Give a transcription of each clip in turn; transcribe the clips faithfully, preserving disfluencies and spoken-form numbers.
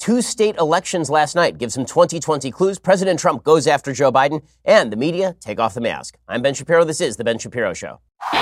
Two state elections last night give some twenty twenty clues. President Trump goes after Joe Biden, and the media take off the mask. I'm Ben Shapiro. This is The Ben Shapiro Show.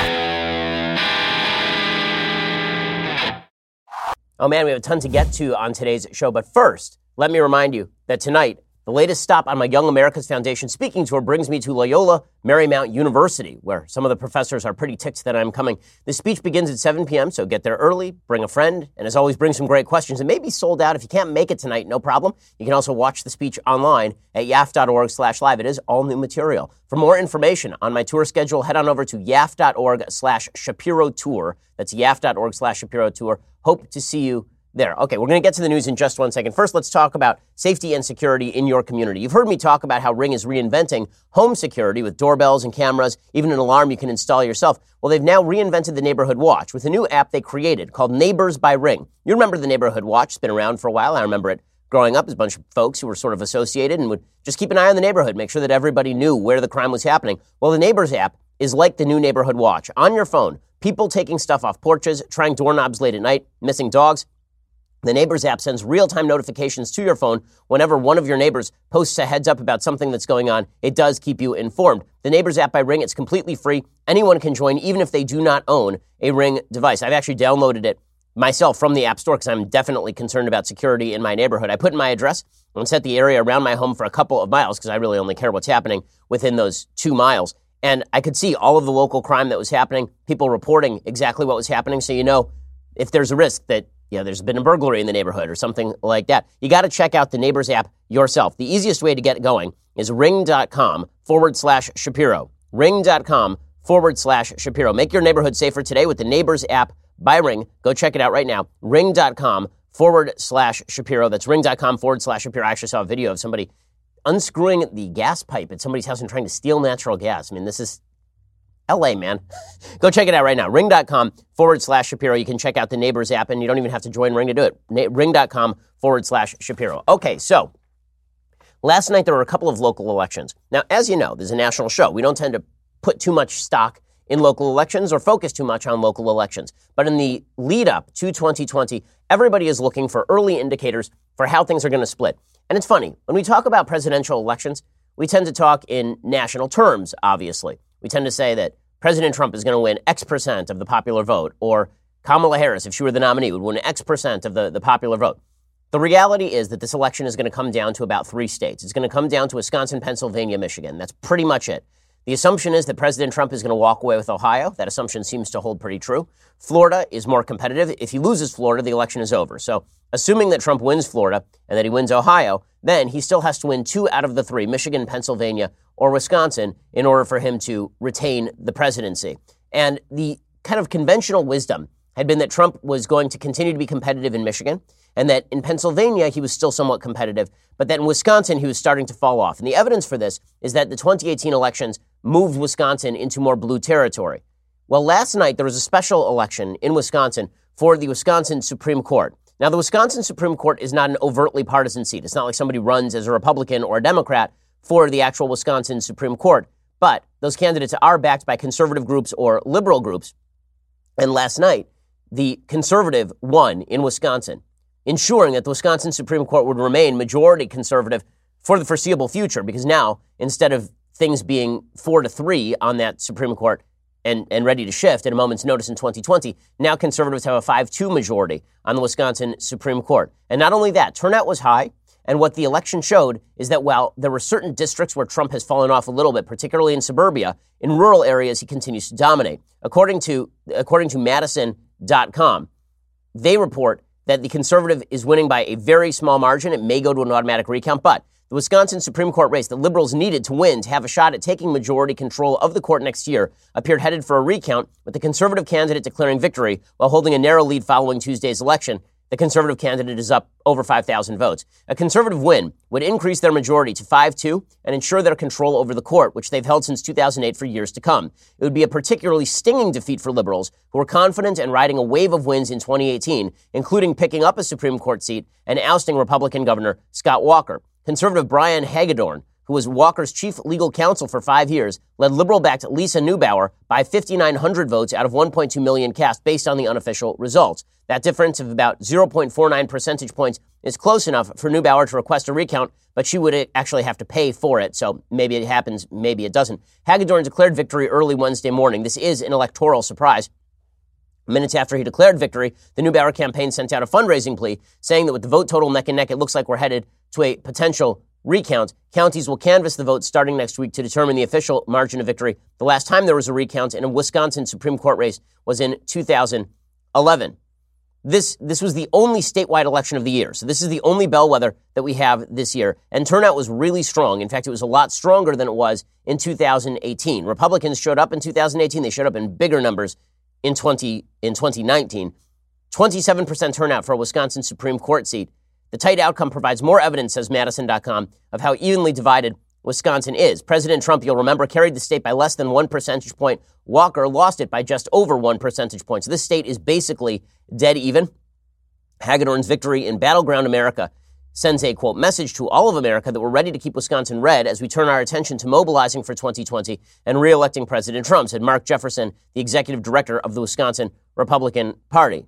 Oh, man, we have a ton to get to on today's show. But first, let me remind you that tonight, the latest stop on my Young America's Foundation speaking tour brings me to Loyola Marymount University, where some of the professors are pretty ticked that I'm coming. The speech begins at seven p.m., so get there early, bring a friend, and as always, bring some great questions. It may be sold out. If you can't make it tonight, no problem. You can also watch the speech online at yaf.org slash live. It is all new material. For more information on my tour schedule, head on over to yaf.org slash Shapiro Tour. That's yaf.org slash Shapiro Tour. Hope to see you there. Okay, we're going to get to the news in just one second. First, let's talk about safety and security in your community. You've heard me talk about how Ring is reinventing home security with doorbells and cameras, even an alarm you can install yourself. Well, they've now reinvented the Neighborhood Watch with a new app they created called Neighbors by Ring. You remember the Neighborhood Watch? It's been around for a while. I remember it growing up as a bunch of folks who were sort of associated and would just keep an eye on the neighborhood, make sure that everybody knew where the crime was happening. Well, the Neighbors app is like the new Neighborhood Watch. On your phone, people taking stuff off porches, trying doorknobs late at night, missing dogs. The Neighbors app sends real-time notifications to your phone whenever one of your neighbors posts a heads up about something that's going on. It does keep you informed. The Neighbors app by Ring, it's completely free. Anyone can join, even if they do not own a Ring device. I've actually downloaded it myself from the App Store because I'm definitely concerned about security in my neighborhood. I put in my address and set the area around my home for a couple of miles because I really only care what's happening within those two miles. And I could see all of the local crime that was happening, people reporting exactly what was happening. So you know if there's a risk that Yeah, there's been a burglary in the neighborhood or something like that. You got to check out the Neighbors app yourself. The easiest way to get going is ring.com forward slash Shapiro. Ring.com forward slash Shapiro. Make your neighborhood safer today with the Neighbors app by Ring. Go check it out right now. Ring.com forward slash Shapiro. That's ring.com forward slash Shapiro. I actually saw a video of somebody unscrewing the gas pipe at somebody's house and trying to steal natural gas. I mean, this is L A, man. Go check it out right now. Ring.com forward slash Shapiro. You can check out the Neighbors app, and you don't even have to join Ring to do it. Na- Ring.com forward slash Shapiro. Okay, so last night there were a couple of local elections. Now, as you know, there's a national show. We don't tend to put too much stock in local elections or focus too much on local elections. But in the lead up to twenty twenty, everybody is looking for early indicators for how things are going to split. And it's funny, when we talk about presidential elections, we tend to talk in national terms, obviously. We tend to say that President Trump is going to win X percent of the popular vote, or Kamala Harris, if she were the nominee, would win X percent of the, the popular vote. The reality is that this election is going to come down to about three states. It's going to come down to Wisconsin, Pennsylvania, Michigan. That's pretty much it. The assumption is that President Trump is going to walk away with Ohio. That assumption seems to hold pretty true. Florida is more competitive. If he loses Florida, the election is over. So assuming that Trump wins Florida and that he wins Ohio, then he still has to win two out of the three, Michigan, Pennsylvania, or Wisconsin, in order for him to retain the presidency. And the kind of conventional wisdom had been that Trump was going to continue to be competitive in Michigan, and that in Pennsylvania he was still somewhat competitive, but that in Wisconsin he was starting to fall off. And the evidence for this is that the twenty eighteen elections moved Wisconsin into more blue territory. Well, last night there was a special election in Wisconsin for the Wisconsin Supreme Court. Now, the Wisconsin Supreme Court is not an overtly partisan seat. It's not like somebody runs as a Republican or a Democrat for the actual Wisconsin Supreme Court. But those candidates are backed by conservative groups or liberal groups. And last night, the conservative won in Wisconsin, ensuring that the Wisconsin Supreme Court would remain majority conservative for the foreseeable future, because now, instead of things being four to three on that Supreme Court and, and ready to shift at a moment's notice in twenty twenty, now conservatives have a five two majority on the Wisconsin Supreme Court. And not only that, turnout was high. And what the election showed is that while there were certain districts where Trump has fallen off a little bit, particularly in suburbia, in rural areas he continues to dominate. According to according to Madison dot com, they report that the conservative is winning by a very small margin. It may go to an automatic recount, but the Wisconsin Supreme Court race the liberals needed to win to have a shot at taking majority control of the court next year appeared headed for a recount, with the conservative candidate declaring victory while holding a narrow lead following Tuesday's election. The conservative candidate is up over five thousand votes. A conservative win would increase their majority to five two and ensure their control over the court, which they've held since two thousand eight for years to come. It would be a particularly stinging defeat for liberals who were confident and riding a wave of wins in twenty eighteen, including picking up a Supreme Court seat and ousting Republican Governor Scott Walker. Conservative Brian Hagedorn, who was Walker's chief legal counsel for five years, led liberal-backed Lisa Neubauer by five thousand nine hundred votes out of one point two million cast based on the unofficial results. That difference of about zero point four nine percentage points is close enough for Neubauer to request a recount, but she would actually have to pay for it. So maybe it happens, maybe it doesn't. Hagedorn declared victory early Wednesday morning. This is an electoral surprise. Minutes after he declared victory, the Neubauer campaign sent out a fundraising plea saying that with the vote total neck and neck, it looks like we're headed to a potential recount. Counties will canvass the votes starting next week to determine the official margin of victory. The last time there was a recount in a Wisconsin Supreme Court race was in two thousand eleven. This this was the only statewide election of the year. So this is the only bellwether that we have this year. And turnout was really strong. In fact, it was a lot stronger than it was in two thousand eighteen. Republicans showed up in two thousand eighteen. They showed up in bigger numbers in twenty in twenty nineteen. twenty-seven percent turnout for a Wisconsin Supreme Court seat. The tight outcome provides more evidence, says Madison dot com, of how evenly divided Wisconsin is. President Trump, you'll remember, carried the state by less than one percentage point. Walker lost it by just over one percentage point. So this state is basically dead even. Hagedorn's victory in battleground America sends a, quote, message to all of America that we're ready to keep Wisconsin red as we turn our attention to mobilizing for twenty twenty and re-electing President Trump, said Mark Jefferson, the executive director of the Wisconsin Republican Party.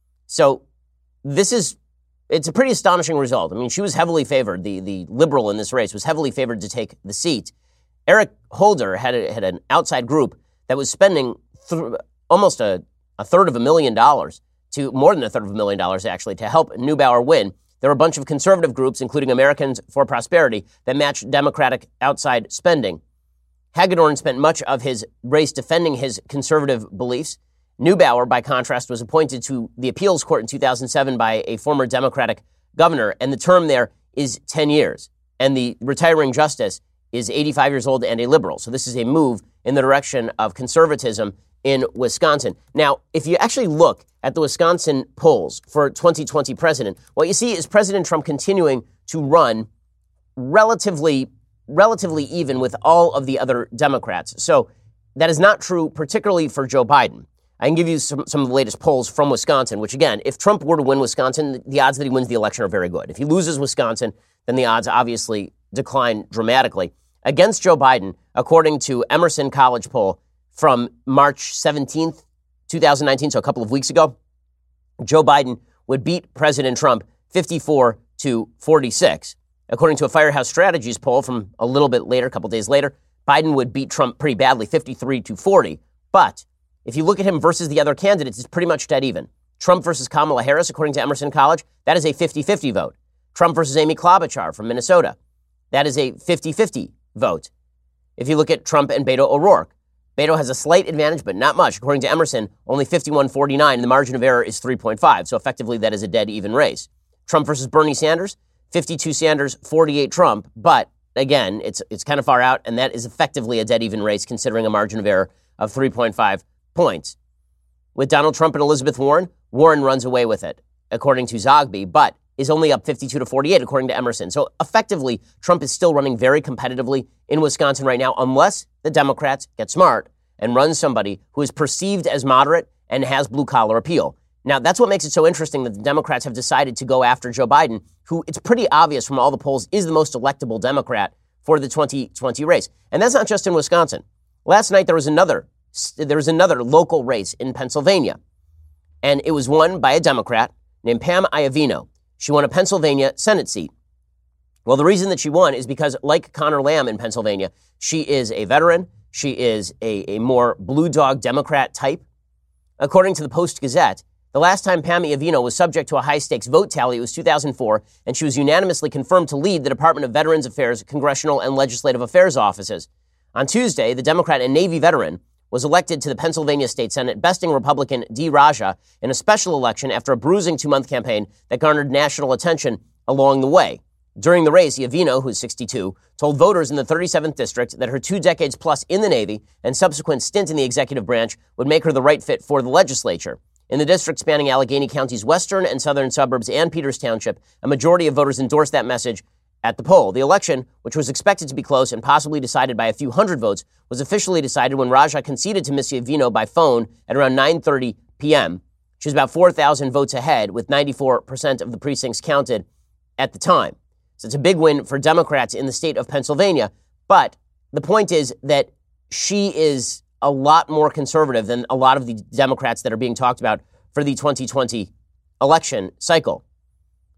So this is, it's a pretty astonishing result. I mean, she was heavily favored. The, the liberal in this race was heavily favored to take the seat. Eric Holder had, a, had an outside group that was spending th- almost a, a third of a million dollars to more than a third of a million dollars, actually, to help Neubauer win. There were a bunch of conservative groups, including Americans for Prosperity, that matched Democratic outside spending. Hagedorn spent much of his race defending his conservative beliefs. Neubauer, by contrast, was appointed to the appeals court in two thousand seven by a former Democratic governor, and the term there is ten years. And the retiring justice is eighty-five years old and a liberal. So this is a move in the direction of conservatism in Wisconsin. Now, if you actually look at the Wisconsin polls for twenty twenty president, what you see is President Trump continuing to run relatively, relatively even with all of the other Democrats. So that is not true, particularly for Joe Biden. I can give you some, some of the latest polls from Wisconsin, which, again, if Trump were to win Wisconsin, the odds that he wins the election are very good. If he loses Wisconsin, then the odds obviously decline dramatically. Against Joe Biden, according to Emerson College poll from March seventeenth, twenty nineteen, so a couple of weeks ago, Joe Biden would beat President Trump fifty-four to forty-six. According to a Firehouse Strategies poll from a little bit later, a couple days later, Biden would beat Trump pretty badly, fifty-three to forty. But if you look at him versus the other candidates, it's pretty much dead even. Trump versus Kamala Harris, according to Emerson College, that is a fifty-fifty vote. Trump versus Amy Klobuchar from Minnesota, that is a fifty-fifty vote. If you look at Trump and Beto O'Rourke, Beto has a slight advantage, but not much. According to Emerson, only fifty-one forty-nine, and the margin of error is three point five. So effectively, that is a dead even race. Trump versus Bernie Sanders, fifty-two Sanders, forty-eight Trump. But again, it's it's kind of far out, and that is effectively a dead even race, considering a margin of error of three point five points. With Donald Trump and Elizabeth Warren, Warren runs away with it, according to Zogby, but is only up fifty-two to forty-eight, according to Emerson. So effectively, Trump is still running very competitively in Wisconsin right now, unless the Democrats get smart and run somebody who is perceived as moderate and has blue-collar appeal. Now, that's what makes it so interesting that the Democrats have decided to go after Joe Biden, who it's pretty obvious from all the polls is the most electable Democrat for the twenty twenty race. And that's not just in Wisconsin. Last night, there was another there was another local race in Pennsylvania, and it was won by a Democrat named Pam Iovino. She won a Pennsylvania Senate seat. Well, the reason that she won is because, like Connor Lamb in Pennsylvania, she is a veteran. She is a, a more blue dog Democrat type. According to the Post-Gazette, the last time Pam Iovino was subject to a high-stakes vote tally, it was two thousand four, and she was unanimously confirmed to lead the Department of Veterans Affairs, Congressional, and Legislative Affairs offices. On Tuesday, the Democrat and Navy veteran was elected to the Pennsylvania State Senate, besting Republican Dee Raja in a special election after a bruising two-month campaign that garnered national attention along the way. During the race, Iovino, who's sixty-two, told voters in the thirty-seventh district that her two decades plus in the Navy and subsequent stint in the executive branch would make her the right fit for the legislature. In the district spanning Allegheny County's western and southern suburbs and Peters Township, a majority of voters endorsed that message at the poll. The election, which was expected to be close and possibly decided by a few hundred votes, was officially decided when Raja conceded to Miss Iovino by phone at around nine thirty p.m. She was about four thousand votes ahead, with ninety-four percent of the precincts counted at the time. So it's a big win for Democrats in the state of Pennsylvania. But the point is that she is a lot more conservative than a lot of the Democrats that are being talked about for the twenty twenty election cycle.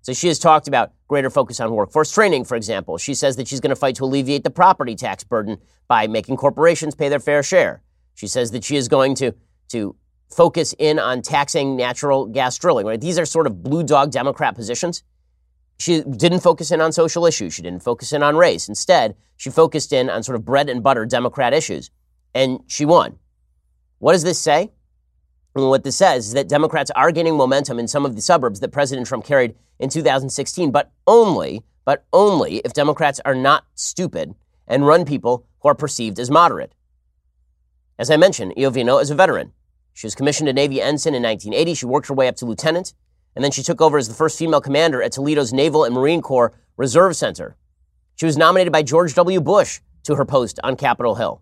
So she has talked about greater focus on workforce training, for example. She says that she's going to fight to alleviate the property tax burden by making corporations pay their fair share. She says that she is going to, to focus in on taxing natural gas drilling, right? These are sort of blue dog Democrat positions. She didn't focus in on social issues. She didn't focus in on race. Instead, she focused in on sort of bread and butter Democrat issues, and she won. What does this say? And what this says is that Democrats are gaining momentum in some of the suburbs that President Trump carried in two thousand sixteen, but only, but only if Democrats are not stupid and run people who are perceived as moderate. As I mentioned, Iovino is a veteran. She was commissioned a Navy ensign in nineteen eighty. She worked her way up to lieutenant, and then she took over as the first female commander at Toledo's Naval and Marine Corps Reserve Center. She was nominated by George W. Bush to her post on Capitol Hill.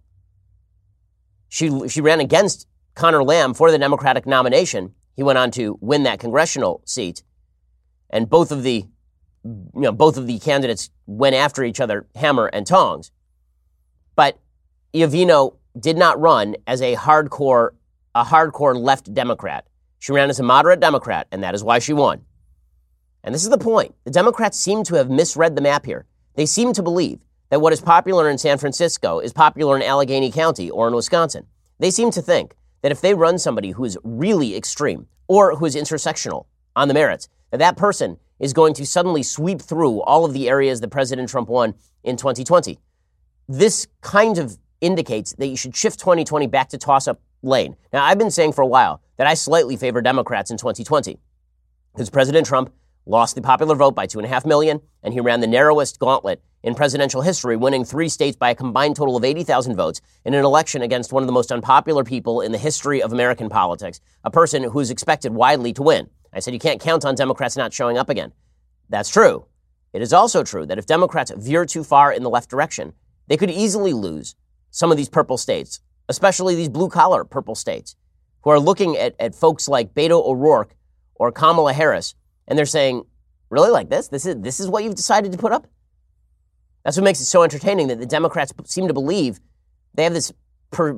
She, she ran against Connor Lamb for the Democratic nomination. He went on to win that congressional seat, and both of the, you know, both of the candidates went after each other, hammer and tongs. But Iovino did not run as a hardcore, a hardcore left Democrat. She ran as a moderate Democrat, and that is why she won. And this is the point. The Democrats seem to have misread the map here. They seem to believe that what is popular in San Francisco is popular in Allegheny County or in Wisconsin. They seem to think that if they run somebody who is really extreme or who is intersectional on the merits, that that person is going to suddenly sweep through all of the areas that President Trump won in twenty twenty. This kind of indicates that you should shift twenty twenty back to toss-up lane. Now, I've been saying for a while that I slightly favor Democrats in twenty twenty because President Trump lost the popular vote by two and a half million, and he ran the narrowest gauntlet in presidential history, winning three states by a combined total of eighty thousand votes in an election against one of the most unpopular people in the history of American politics, a person who is expected widely to win. I said you can't count on Democrats not showing up again. That's true. It is also true that if Democrats veer too far in the left direction, they could easily lose some of these purple states, especially these blue-collar purple states, who are looking at, at folks like Beto O'Rourke or Kamala Harris, and they're saying, really, like this? This is this is what you've decided to put up? That's what makes it so entertaining that the Democrats seem to believe they have this, per,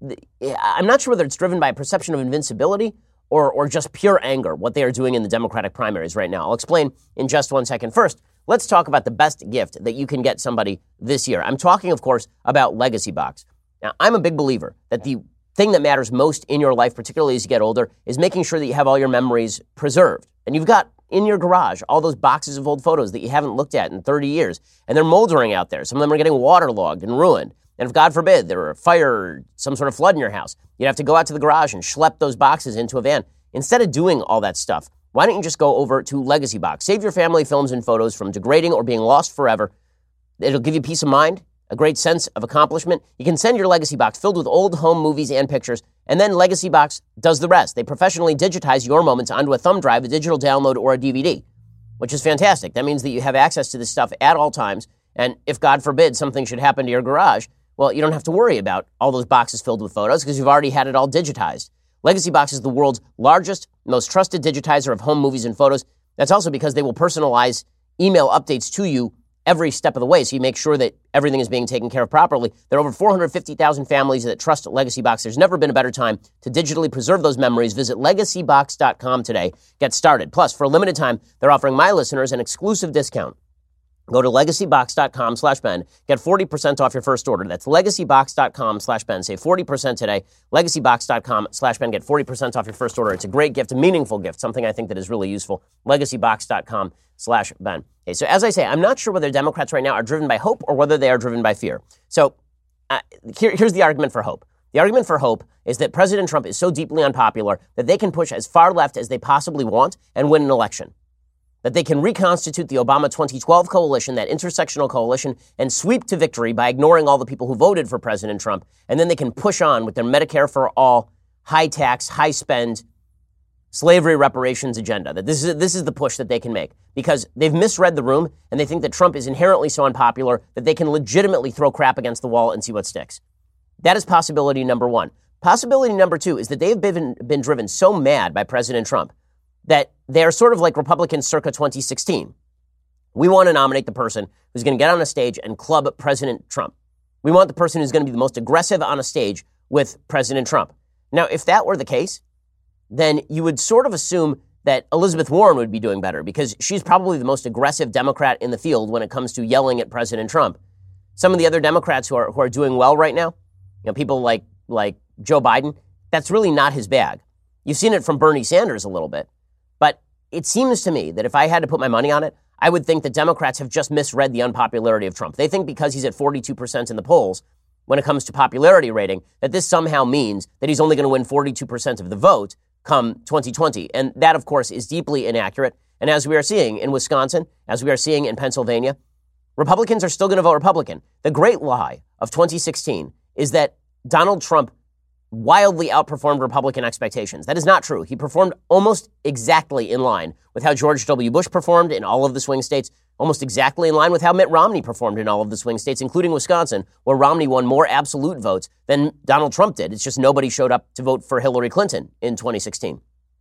I'm not sure whether it's driven by a perception of invincibility or, or just pure anger, what they are doing in the Democratic primaries right now. I'll explain in just one second. First, let's talk about the best gift that you can get somebody this year. I'm talking, of course, about Legacy Box. Now, I'm a big believer that the thing that matters most in your life, particularly as you get older, is making sure that you have all your memories preserved. And you've got in your garage all those boxes of old photos that you haven't looked at in thirty years, and they're moldering out there. Some of them are getting waterlogged and ruined. And if, God forbid, there were a fire or some sort of flood in your house, you'd have to go out to the garage and schlep those boxes into a van. Instead of doing all that stuff, why don't you just go over to Legacy Box? Save your family films and photos from degrading or being lost forever. It'll give you peace of mind, a great sense of accomplishment. You can send your Legacy Box filled with old home movies and pictures, and then Legacy Box does the rest. They professionally digitize your moments onto a thumb drive, a digital download, or a D V D, which is fantastic. That means that you have access to this stuff at all times, and if, God forbid, something should happen to your garage, well, you don't have to worry about all those boxes filled with photos because you've already had it all digitized. Legacy Box is the world's largest, most trusted digitizer of home movies and photos. That's also because they will personalize email updates to you every step of the way, so you make sure that everything is being taken care of properly. There are over four hundred fifty thousand families that trust Legacy Box. There's never been a better time to digitally preserve those memories. Visit legacy box dot com today. Get started. Plus, for a limited time, they're offering my listeners an exclusive discount. Go to legacy box dot com slash Ben. Get forty percent off your first order. That's legacy box dot com slash Ben. Save forty percent today. legacy box dot com slash Ben. Get forty percent off your first order. It's a great gift, a meaningful gift, something I think that is really useful. legacy box dot com slash Ben. Okay, so as I say, I'm not sure whether Democrats right now are driven by hope or whether they are driven by fear. So uh, here, here's the argument for hope. The argument for hope is that President Trump is so deeply unpopular that they can push as far left as they possibly want and win an election. That they can reconstitute the Obama twenty twelve coalition, that intersectional coalition, and sweep to victory by ignoring all the people who voted for President Trump. And then they can push on with their Medicare for all, high tax, high spend, slavery reparations agenda. That this is this is the push that they can make because they've misread the room and they think that Trump is inherently so unpopular that they can legitimately throw crap against the wall and see what sticks. That is possibility number one. Possibility number two is that they have been, been driven so mad by President Trump that they're sort of like Republicans circa twenty sixteen. We want to nominate the person who's going to get on a stage and club President Trump. We want the person who's going to be the most aggressive on a stage with President Trump. Now, if that were the case, then you would sort of assume that Elizabeth Warren would be doing better because she's probably the most aggressive Democrat in the field when it comes to yelling at President Trump. Some of the other Democrats who are who are doing well right now, you know, people like like Joe Biden, that's really not his bag. You've seen it from Bernie Sanders a little bit. But it seems to me that if I had to put my money on it, I would think that Democrats have just misread the unpopularity of Trump. They think because he's at forty-two percent in the polls when it comes to popularity rating, that this somehow means that he's only going to win forty-two percent of the vote come twenty twenty. And that, of course, is deeply inaccurate. And as we are seeing in Wisconsin, as we are seeing in Pennsylvania, Republicans are still going to vote Republican. The great lie of twenty sixteen is that Donald Trump wildly outperformed Republican expectations. That is not true. He performed almost exactly in line with how George W. Bush performed in all of the swing states, almost exactly in line with how Mitt Romney performed in all of the swing states, including Wisconsin, where Romney won more absolute votes than Donald Trump did. It's just nobody showed up to vote for Hillary Clinton in twenty sixteen.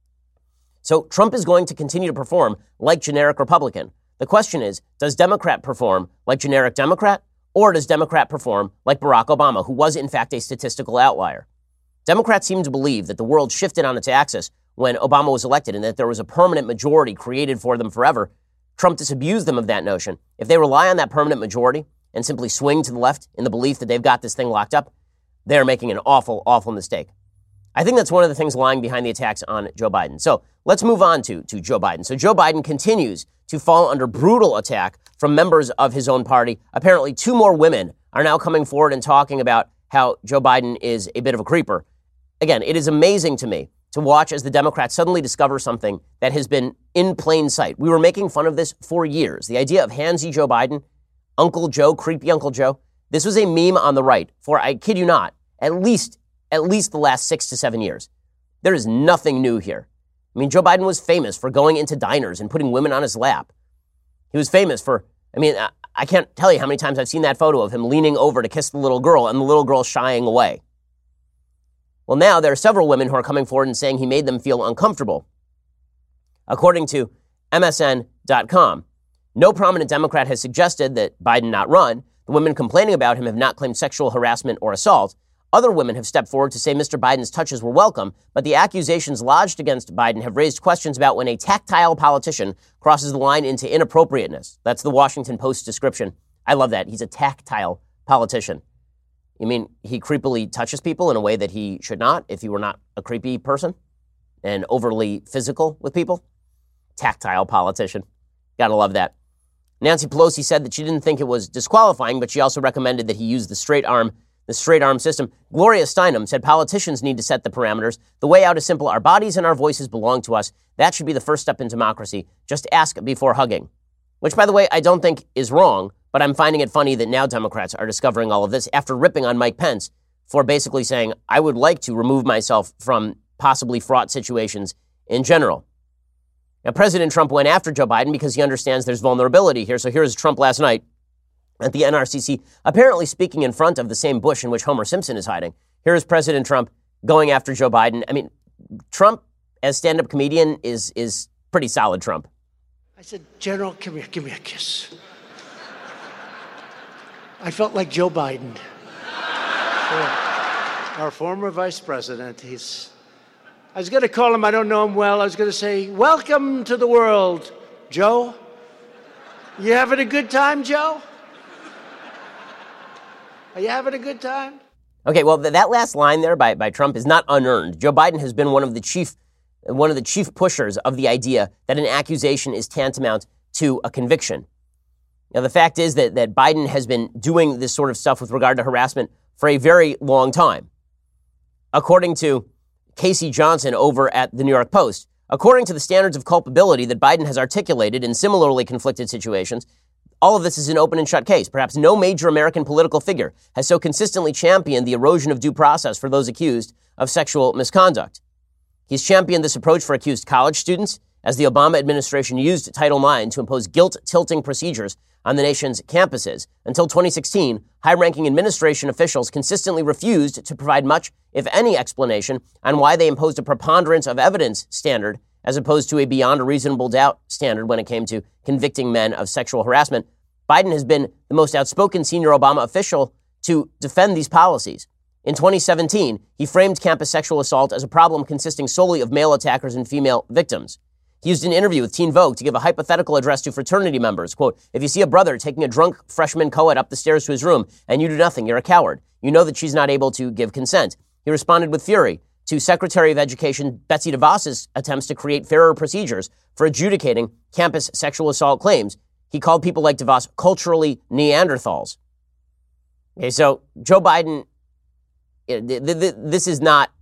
So Trump is going to continue to perform like generic Republican. The question is, does Democrat perform like generic Democrat, or does Democrat perform like Barack Obama, who was in fact a statistical outlier? Democrats seem to believe that the world shifted on its axis when Obama was elected and that there was a permanent majority created for them forever. Trump disabused them of that notion. If they rely on that permanent majority and simply swing to the left in the belief that they've got this thing locked up, they're making an awful, awful mistake. I think that's one of the things lying behind the attacks on Joe Biden. So let's move on to, to Joe Biden. So Joe Biden continues to fall under brutal attack from members of his own party. Apparently, two more women are now coming forward and talking about how Joe Biden is a bit of a creeper. Again, it is amazing to me to watch as the Democrats suddenly discover something that has been in plain sight. We were making fun of this for years. The idea of handsy Joe Biden, Uncle Joe, creepy Uncle Joe. This was a meme on the right for, I kid you not, at least, at least the last six to seven years. There is nothing new here. I mean, Joe Biden was famous for going into diners and putting women on his lap. He was famous for, I mean, I, I can't tell you how many times I've seen that photo of him leaning over to kiss the little girl and the little girl shying away. Well, now there are several women who are coming forward and saying he made them feel uncomfortable. According to M S N dot com, no prominent Democrat has suggested that Biden not run. The women complaining about him have not claimed sexual harassment or assault. Other women have stepped forward to say Mister Biden's touches were welcome, but the accusations lodged against Biden have raised questions about when a tactile politician crosses the line into inappropriateness. That's the Washington Post description. I love that. He's a tactile politician. You mean he creepily touches people in a way that he should not if he were not a creepy person and overly physical with people? Tactile politician. Gotta love that. Nancy Pelosi said that she didn't think it was disqualifying, but she also recommended that he use the straight arm, the straight arm system. Gloria Steinem said politicians need to set the parameters. The way out is simple. Our bodies and our voices belong to us. That should be the first step in democracy. Just ask before hugging. Which, by the way, I don't think is wrong. But I'm finding it funny that now Democrats are discovering all of this after ripping on Mike Pence for basically saying, I would like to remove myself from possibly fraught situations in general. Now, President Trump went after Joe Biden because he understands there's vulnerability here. So here's Trump last night at the N R C C, apparently speaking in front of the same bush in which Homer Simpson is hiding. Here is President Trump going after Joe Biden. I mean, Trump as stand-up comedian is is pretty solid, Trump. I said, General, come here, give me a kiss. I felt like Joe Biden, our former vice president. He's, I was going to call him, I don't know him well. I was going to say, welcome to the world, Joe. You having a good time, Joe? Are you having a good time? Okay, well, th- that last line there by, by Trump is not unearned. Joe Biden has been one of the chief, one of the chief pushers of the idea that an accusation is tantamount to a conviction. Now, the fact is that, that Biden has been doing this sort of stuff with regard to harassment for a very long time. According to Casey Johnson over at the New York Post, according to the standards of culpability that Biden has articulated in similarly conflicted situations, all of this is an open and shut case. Perhaps no major American political figure has so consistently championed the erosion of due process for those accused of sexual misconduct. He's championed this approach for accused college students, as the Obama administration used Title nine to impose guilt-tilting procedures on the nation's campuses. Until twenty sixteen, high-ranking administration officials consistently refused to provide much, if any, explanation on why they imposed a preponderance of evidence standard as opposed to a beyond a reasonable doubt standard when it came to convicting men of sexual harassment. Biden has been the most outspoken senior Obama official to defend these policies. In twenty seventeen, he framed campus sexual assault as a problem consisting solely of male attackers and female victims. He used an interview with Teen Vogue to give a hypothetical address to fraternity members. Quote, if you see a brother taking a drunk freshman co-ed up the stairs to his room and you do nothing, you're a coward. You know that she's not able to give consent. He responded with fury to Secretary of Education Betsy DeVos's attempts to create fairer procedures for adjudicating campus sexual assault claims. He called people like DeVos culturally Neanderthals. Okay, so Joe Biden, this is not,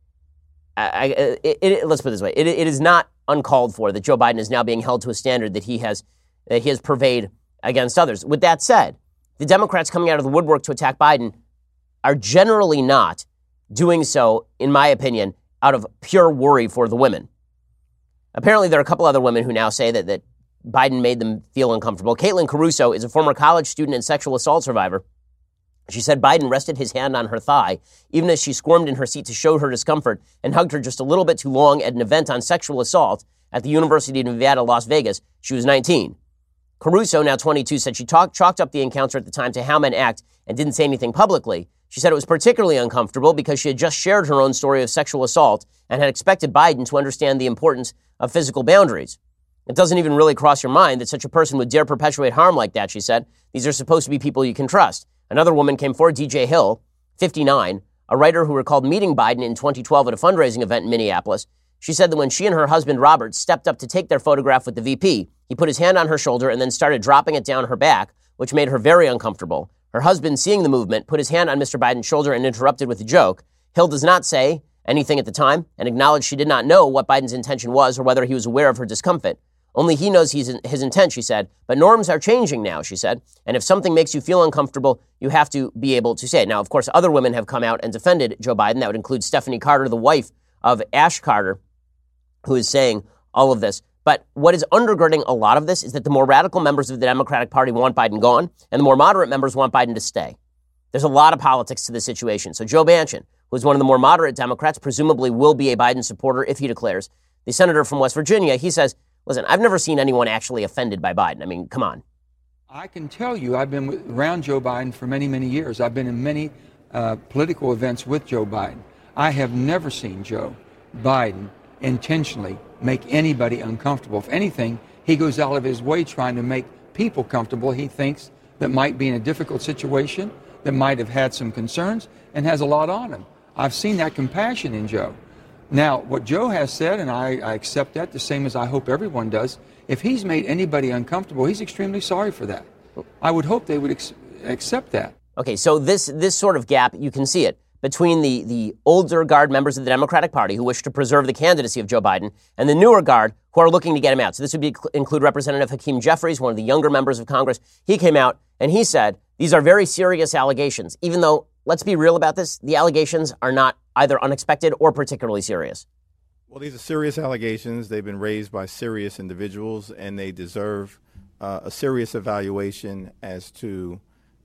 I, it, it, let's put it this way, it, it is not uncalled for that Joe Biden is now being held to a standard that he has that he has purveyed against others. With that said, the Democrats coming out of the woodwork to attack Biden are generally not doing so, in my opinion, out of pure worry for the women. Apparently, there are a couple other women who now say that, that Biden made them feel uncomfortable. Caitlin Caruso is a former college student and sexual assault survivor. She said Biden rested his hand on her thigh, even as she squirmed in her seat to show her discomfort, and hugged her just a little bit too long at an event on sexual assault at the University of Nevada, Las Vegas. She was nineteen. Caruso, now twenty-two, said she talk, chalked up the encounter at the time to how men act and didn't say anything publicly. She said it was particularly uncomfortable because she had just shared her own story of sexual assault and had expected Biden to understand the importance of physical boundaries. It doesn't even really cross your mind that such a person would dare perpetuate harm like that, she said. These are supposed to be people you can trust. Another woman came forward, D J Hill, fifty-nine, a writer who recalled meeting Biden in twenty twelve at a fundraising event in Minneapolis. She said that when she and her husband, Robert, stepped up to take their photograph with the V P, he put his hand on her shoulder and then started dropping it down her back, which made her very uncomfortable. Her husband, seeing the movement, put his hand on Mister Biden's shoulder and interrupted with a joke. Hill does not say anything at the time and acknowledged she did not know what Biden's intention was or whether he was aware of her discomfort. Only he knows he's in, his intent, she said. But norms are changing now, she said. And if something makes you feel uncomfortable, you have to be able to say it. Now, of course, other women have come out and defended Joe Biden. That would include Stephanie Carter, the wife of Ash Carter, who is saying all of this. But what is undergirding a lot of this is that the more radical members of the Democratic Party want Biden gone, and the more moderate members want Biden to stay. There's a lot of politics to this situation. So Joe Manchin, who is one of the more moderate Democrats, presumably will be a Biden supporter if he declares. The senator from West Virginia, he says, listen, I've never seen anyone actually offended by Biden. I mean, come on. I can tell you I've been with, around Joe Biden for many, many years. I've been in many uh, political events with Joe Biden. I have never seen Joe Biden intentionally make anybody uncomfortable. If anything, he goes out of his way trying to make people comfortable he thinks that might be in a difficult situation, that might have had some concerns, and has a lot on him. I've seen that compassion in Joe. Now, what Joe has said, and I, I accept that the same as I hope everyone does, if he's made anybody uncomfortable, he's extremely sorry for that. I would hope they would ex- accept that. Okay, so this this sort of gap, you can see it between the, the older guard members of the Democratic Party who wish to preserve the candidacy of Joe Biden and the newer guard who are looking to get him out. So this would be, include Representative Hakeem Jeffries, one of the younger members of Congress. He came out and he said, these are very serious allegations, even though, let's be real about this, the allegations are not either unexpected or particularly serious. Well, these are serious allegations. They've been raised by serious individuals, and they deserve uh, a serious evaluation as to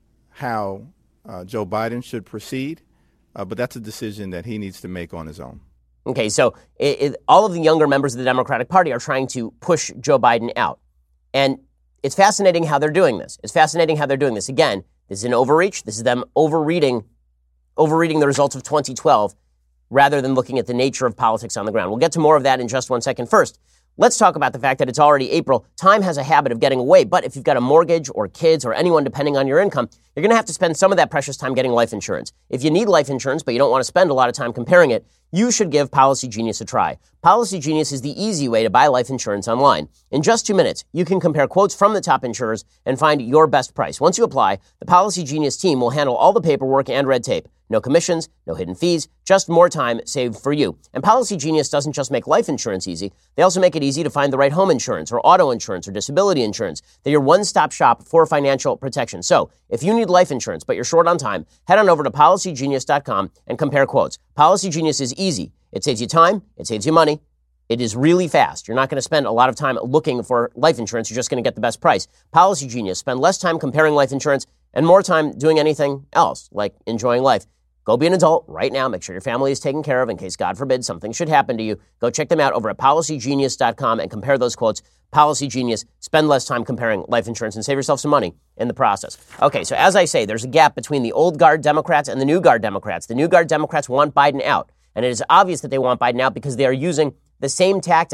how uh, Joe Biden should proceed. Uh, but that's a decision that he needs to make on his own. Okay, so it, it, all of the younger members of the Democratic Party are trying to push Joe Biden out. And it's fascinating how they're doing this. It's fascinating how they're doing this. Again, this is an overreach. This is them overreading, overreading the results of twenty twelve rather than looking at the nature of politics on the ground. We'll get to more of that in just one second. First, let's talk about the fact that it's already April. Time has a habit of getting away, but if you've got a mortgage or kids or anyone depending on your income, you're going to have to spend some of that precious time getting life insurance. If you need life insurance, but you don't want to spend a lot of time comparing it, you should give Policy Genius a try. Policy Genius is the easy way to buy life insurance online. In just two minutes, you can compare quotes from the top insurers and find your best price. Once you apply, the Policy Genius team will handle all the paperwork and red tape. No commissions, no hidden fees, just more time saved for you. And Policy Genius doesn't just make life insurance easy. They also make it easy to find the right home insurance or auto insurance or disability insurance. They're your one-stop shop for financial protection. So if you need life insurance but you're short on time, head on over to policy genius dot com and compare quotes. Policy Genius is easy. It saves you time. It saves you money. It is really fast. You're not going to spend a lot of time looking for life insurance. You're just going to get the best price. Policy Genius. Spend less time comparing life insurance and more time doing anything else, like enjoying life. Go be an adult right now. Make sure your family is taken care of in case, God forbid, something should happen to you. Go check them out over at policy genius dot com and compare those quotes. Policy Genius. Spend less time comparing life insurance and save yourself some money in the process. Okay, so as I say, there's a gap between the old guard Democrats and the new guard Democrats. The new guard Democrats want Biden out. And it is obvious that they want Biden out because they are using the same tactics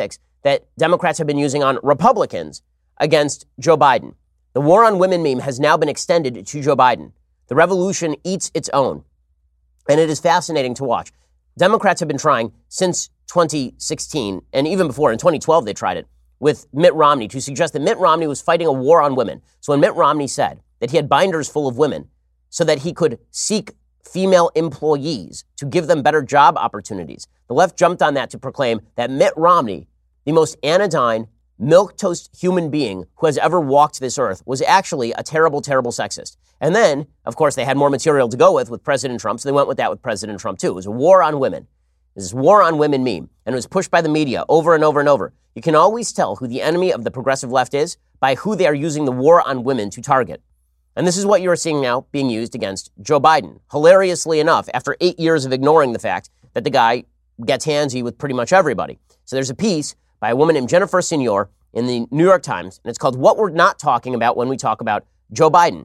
that Democrats have been using on Republicans against Joe Biden. The war on women meme has now been extended to Joe Biden. The revolution eats its own. And it is fascinating to watch. Democrats have been trying since twenty sixteen, and even before, in twenty twelve, they tried it with Mitt Romney to suggest that Mitt Romney was fighting a war on women. So when Mitt Romney said that he had binders full of women so that he could seek female employees to give them better job opportunities, the left jumped on that to proclaim that Mitt Romney, the most anodyne, milquetoast human being who has ever walked this earth, was actually a terrible, terrible sexist. And then, of course, they had more material to go with with President Trump, so they went with that with President Trump, too. It was a war on women. This war on women meme, and it was pushed by the media over and over and over. You can always tell who the enemy of the progressive left is by who they are using the war on women to target. And this is what you're seeing now being used against Joe Biden. Hilariously enough, after eight years of ignoring the fact that the guy gets handsy with pretty much everybody. So there's a piece by a woman named Jennifer Senior in the New York Times, and it's called What We're Not Talking About When We Talk About Joe Biden.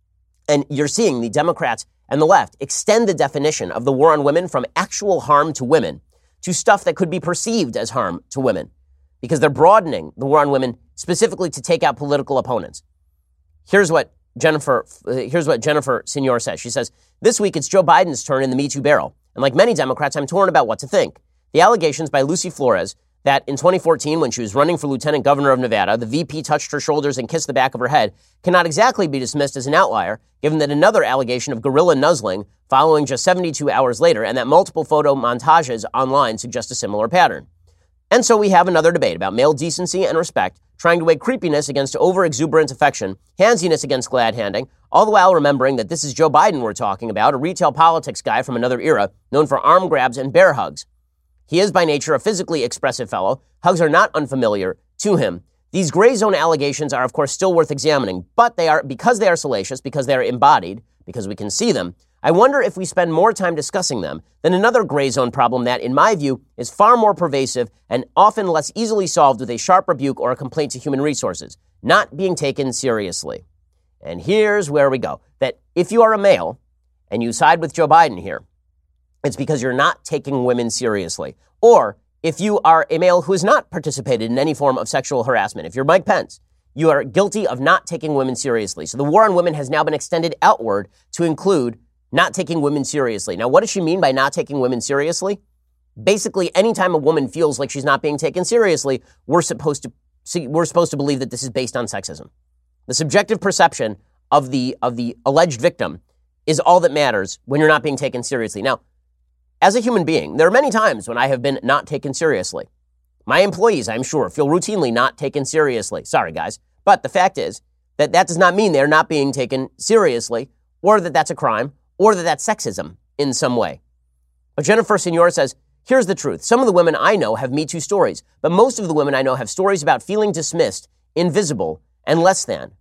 And you're seeing the Democrats and the left extend the definition of the war on women from actual harm to women to stuff that could be perceived as harm to women, because they're broadening the war on women specifically to take out political opponents. Here's what Jennifer, here's what Jennifer Senior says. She says, this week it's Joe Biden's turn in the Me Too barrel. And like many Democrats, I'm torn about what to think. The allegations by Lucy Flores that in twenty fourteen, when she was running for lieutenant governor of Nevada, the V P touched her shoulders and kissed the back of her head cannot exactly be dismissed as an outlier, given that another allegation of gorilla nuzzling following just seventy-two hours later, and that multiple photo montages online suggest a similar pattern. And so we have another debate about male decency and respect, trying to weigh creepiness against over-exuberant affection, handsiness against glad-handing, all the while remembering that this is Joe Biden we're talking about, a retail politics guy from another era, known for arm grabs and bear hugs. He is by nature a physically expressive fellow. Hugs are not unfamiliar to him. These gray zone allegations are, of course, still worth examining, but they are, because they are salacious, because they are embodied, because we can see them, I wonder if we spend more time discussing them than another gray zone problem that, in my view, is far more pervasive and often less easily solved with a sharp rebuke or a complaint to human resources, not being taken seriously. And here's where we go. That if you are a male and you side with Joe Biden here, it's because you're not taking women seriously. Or if you are a male who has not participated in any form of sexual harassment, if you're Mike Pence, you are guilty of not taking women seriously. So the war on women has now been extended outward to include not taking women seriously. Now, what does she mean by not taking women seriously? Basically, anytime a woman feels like she's not being taken seriously, we're supposed to see, we're supposed to believe that this is based on sexism. The subjective perception of the of the alleged victim is all that matters when you're not being taken seriously. Now, as a human being, there are many times when I have been not taken seriously. My employees, I'm sure, feel routinely not taken seriously. Sorry, guys. But the fact is that that does not mean they're not being taken seriously, or that that's a crime, or that that's sexism in some way. But Jennifer Senior says, here's the truth. Some of the women I know have Me Too stories, but most of the women I know have stories about feeling dismissed, invisible, and less than.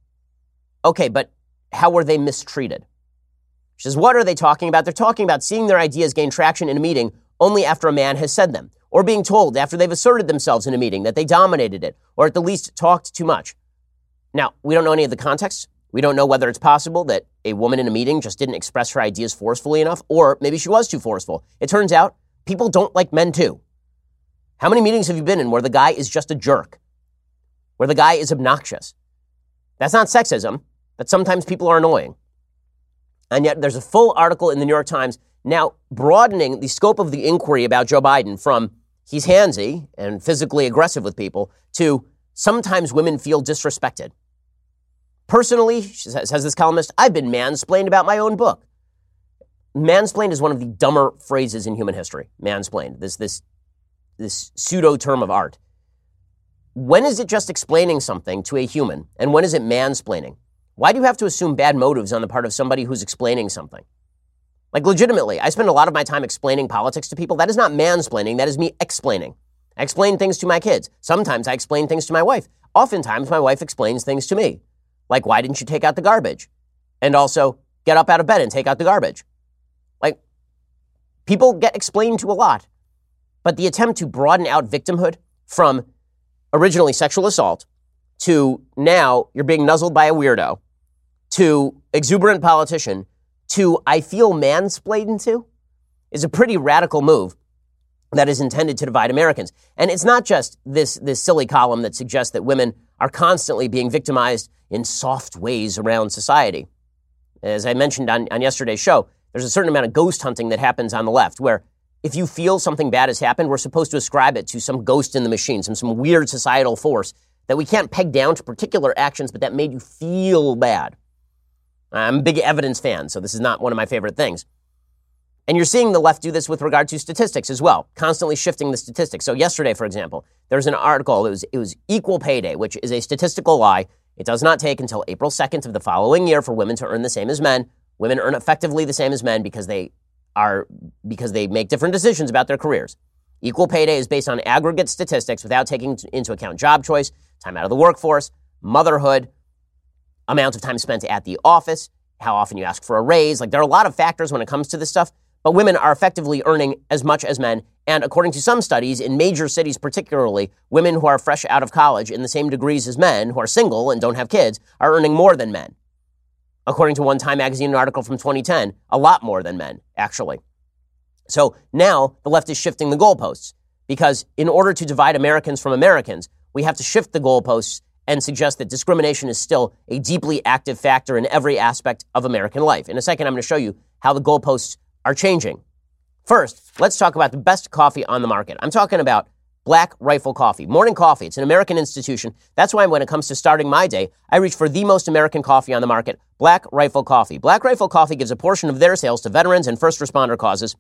Okay, but how were they mistreated? She says, what are they talking about? They're talking about seeing their ideas gain traction in a meeting only after a man has said them, or being told after they've asserted themselves in a meeting that they dominated it, or at the least talked too much. Now, we don't know any of the context. We don't know whether it's possible that a woman in a meeting just didn't express her ideas forcefully enough, or maybe she was too forceful. It turns out people don't like men too. How many meetings have you been in where the guy is just a jerk, where the guy is obnoxious? That's not sexism, but sometimes people are annoying. And yet there's a full article in the New York Times now broadening the scope of the inquiry about Joe Biden from he's handsy and physically aggressive with people to sometimes women feel disrespected. Personally, says this columnist, I've been mansplained about my own book. Mansplained is one of the dumber phrases in human history. Mansplained, this this this pseudo term of art. When is it just explaining something to a human, and when is it mansplaining? Why do you have to assume bad motives on the part of somebody who's explaining something? Like, legitimately, I spend a lot of my time explaining politics to people. That is not mansplaining. That is me explaining. I explain things to my kids. Sometimes I explain things to my wife. Oftentimes, my wife explains things to me. Like, why didn't you take out the garbage? And also, get up out of bed and take out the garbage. Like, people get explained to a lot. But the attempt to broaden out victimhood from originally sexual assault to now you're being nuzzled by a weirdo to exuberant politician to I feel mansplained to is a pretty radical move. that is intended to divide Americans. And it's not just this, this silly column that suggests that women are constantly being victimized in soft ways around society. As I mentioned on, on yesterday's show, there's a certain amount of ghost hunting that happens on the left, where if you feel something bad has happened, we're supposed to ascribe it to some ghost in the machine, some, some weird societal force that we can't peg down to particular actions, but that made you feel bad. I'm a big evidence fan, so this is not one of my favorite things. And you're seeing the left do this with regard to statistics as well, constantly shifting the statistics. So yesterday, for example, there was an article, it was, it was equal pay day, which is a statistical lie. It does not take until April second of the following year for women to earn the same as men. Women earn effectively the same as men because they are because they make different decisions about their careers. Equal pay day is based on aggregate statistics without taking into account job choice, time out of the workforce, motherhood, amount of time spent at the office, how often you ask for a raise. Like, there are a lot of factors when it comes to this stuff, but women are effectively earning as much as men. And according to some studies, in major cities particularly, women who are fresh out of college in the same degrees as men, who are single and don't have kids, are earning more than men. According to one Time magazine, an article from twenty ten, a lot more than men, actually. So now the left is shifting the goalposts, because in order to divide Americans from Americans, we have to shift the goalposts and suggest that discrimination is still a deeply active factor in every aspect of American life. In a second, I'm going to show you how the goalposts are changing. First, let's talk about the best coffee on the market. I'm talking about Black Rifle Coffee. Morning coffee. It's an American institution. That's why when it comes to starting my day, I reach for the most American coffee on the market, Black Rifle Coffee. Black Rifle Coffee gives a portion of their sales to veterans and first responder causes.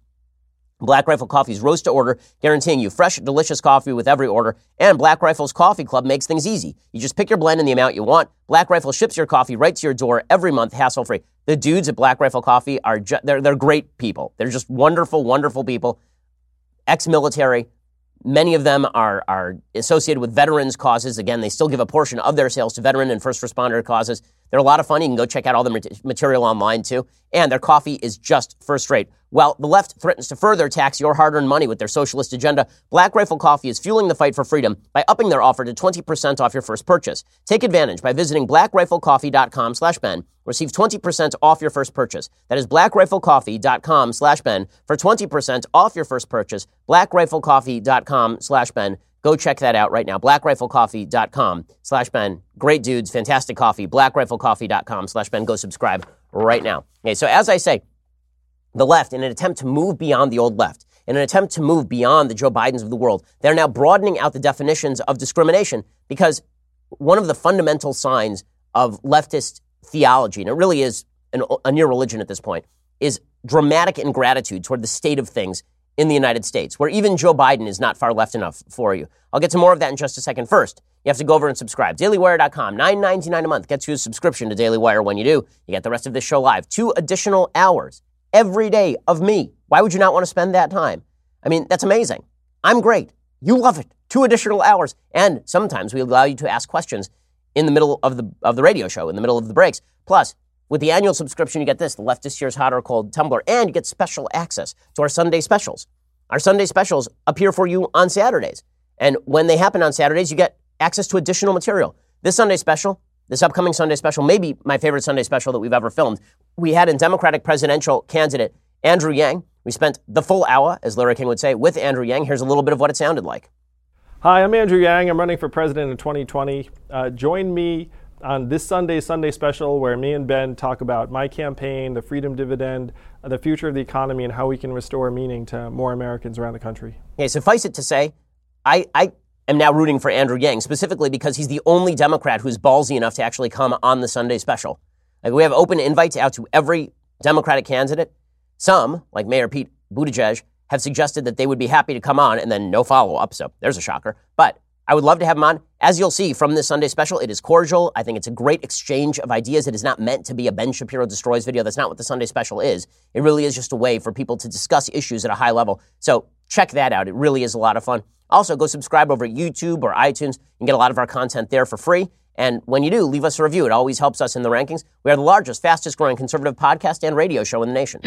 Black Rifle Coffee's roast to order, guaranteeing you fresh, delicious coffee with every order. And Black Rifle's Coffee Club makes things easy. You just pick your blend and the amount you want. Black Rifle ships your coffee right to your door every month, hassle-free. The dudes at Black Rifle Coffee are ju- they're they're great people. They're just wonderful, wonderful people. Ex-military. Many of them are are associated with veterans' causes. Again, they still give a portion of their sales to veteran and first responder causes. They're a lot of fun. You can go check out all the material online, too. And their coffee is just first rate. While the left threatens to further tax your hard-earned money with their socialist agenda, Black Rifle Coffee is fueling the fight for freedom by upping their offer to twenty percent off your first purchase. Take advantage by visiting blackriflecoffee.com slash Ben. Receive twenty percent off your first purchase. That is blackriflecoffee.com slash Ben for twenty percent off your first purchase. blackriflecoffee.com slash Ben. Go check that out right now. blackriflecoffee.com slash Ben. Great dudes, fantastic coffee. blackriflecoffee.com slash Ben. Go subscribe right now. Okay, so as I say, the left, in an attempt to move beyond the old left, in an attempt to move beyond the Joe Bidens of the world, they're now broadening out the definitions of discrimination, because one of the fundamental signs of leftist theology, and it really is an, a near religion at this point, is dramatic ingratitude toward the state of things in the United States, where even Joe Biden is not far left enough for you. I'll get to more of that in just a second. First, you have to go over and subscribe. daily wire dot com, nine ninety-nine a month gets you a subscription to Daily Wire. When you do, you get the rest of this show live. Two additional hours every day of me. Why would you not want to spend that time? I mean, that's amazing. I'm great. You love it. Two additional hours. And sometimes we allow you to ask questions in the middle of the of the radio show, in the middle of the breaks. Plus, with the annual subscription, you get this, the Leftist Year's Hot or Cold Tumbler, and you get special access to our Sunday specials. Our Sunday specials appear for you on Saturdays. And when they happen on Saturdays, you get access to additional material. This Sunday special, this upcoming Sunday special, may be my favorite Sunday special that we've ever filmed. We had a Democratic presidential candidate, Andrew Yang. We spent the full hour, as Larry King would say, with Andrew Yang. Here's a little bit of what it sounded like. Hi, I'm Andrew Yang. I'm running for president in twenty twenty. Uh, join me on this Sunday Sunday special, where me and Ben talk about my campaign, the freedom dividend, uh, the future of the economy, and how we can restore meaning to more Americans around the country. Okay, suffice it to say, I, I am now rooting for Andrew Yang, specifically because he's the only Democrat who's ballsy enough to actually come on the Sunday special. Like, we have open invites out to every Democratic candidate. Some, like Mayor Pete Buttigieg, have suggested that they would be happy to come on, and then no follow-up, so there's a shocker. But I would love to have him on. As you'll see from this Sunday special, it is cordial. I think it's a great exchange of ideas. It is not meant to be a Ben Shapiro Destroys video. That's not what the Sunday special is. It really is just a way for people to discuss issues at a high level. So check that out. It really is a lot of fun. Also, go subscribe over at YouTube or iTunes. You can get a lot of our content there for free. And when you do, leave us a review. It always helps us in the rankings. We are the largest, fastest growing conservative podcast and radio show in the nation.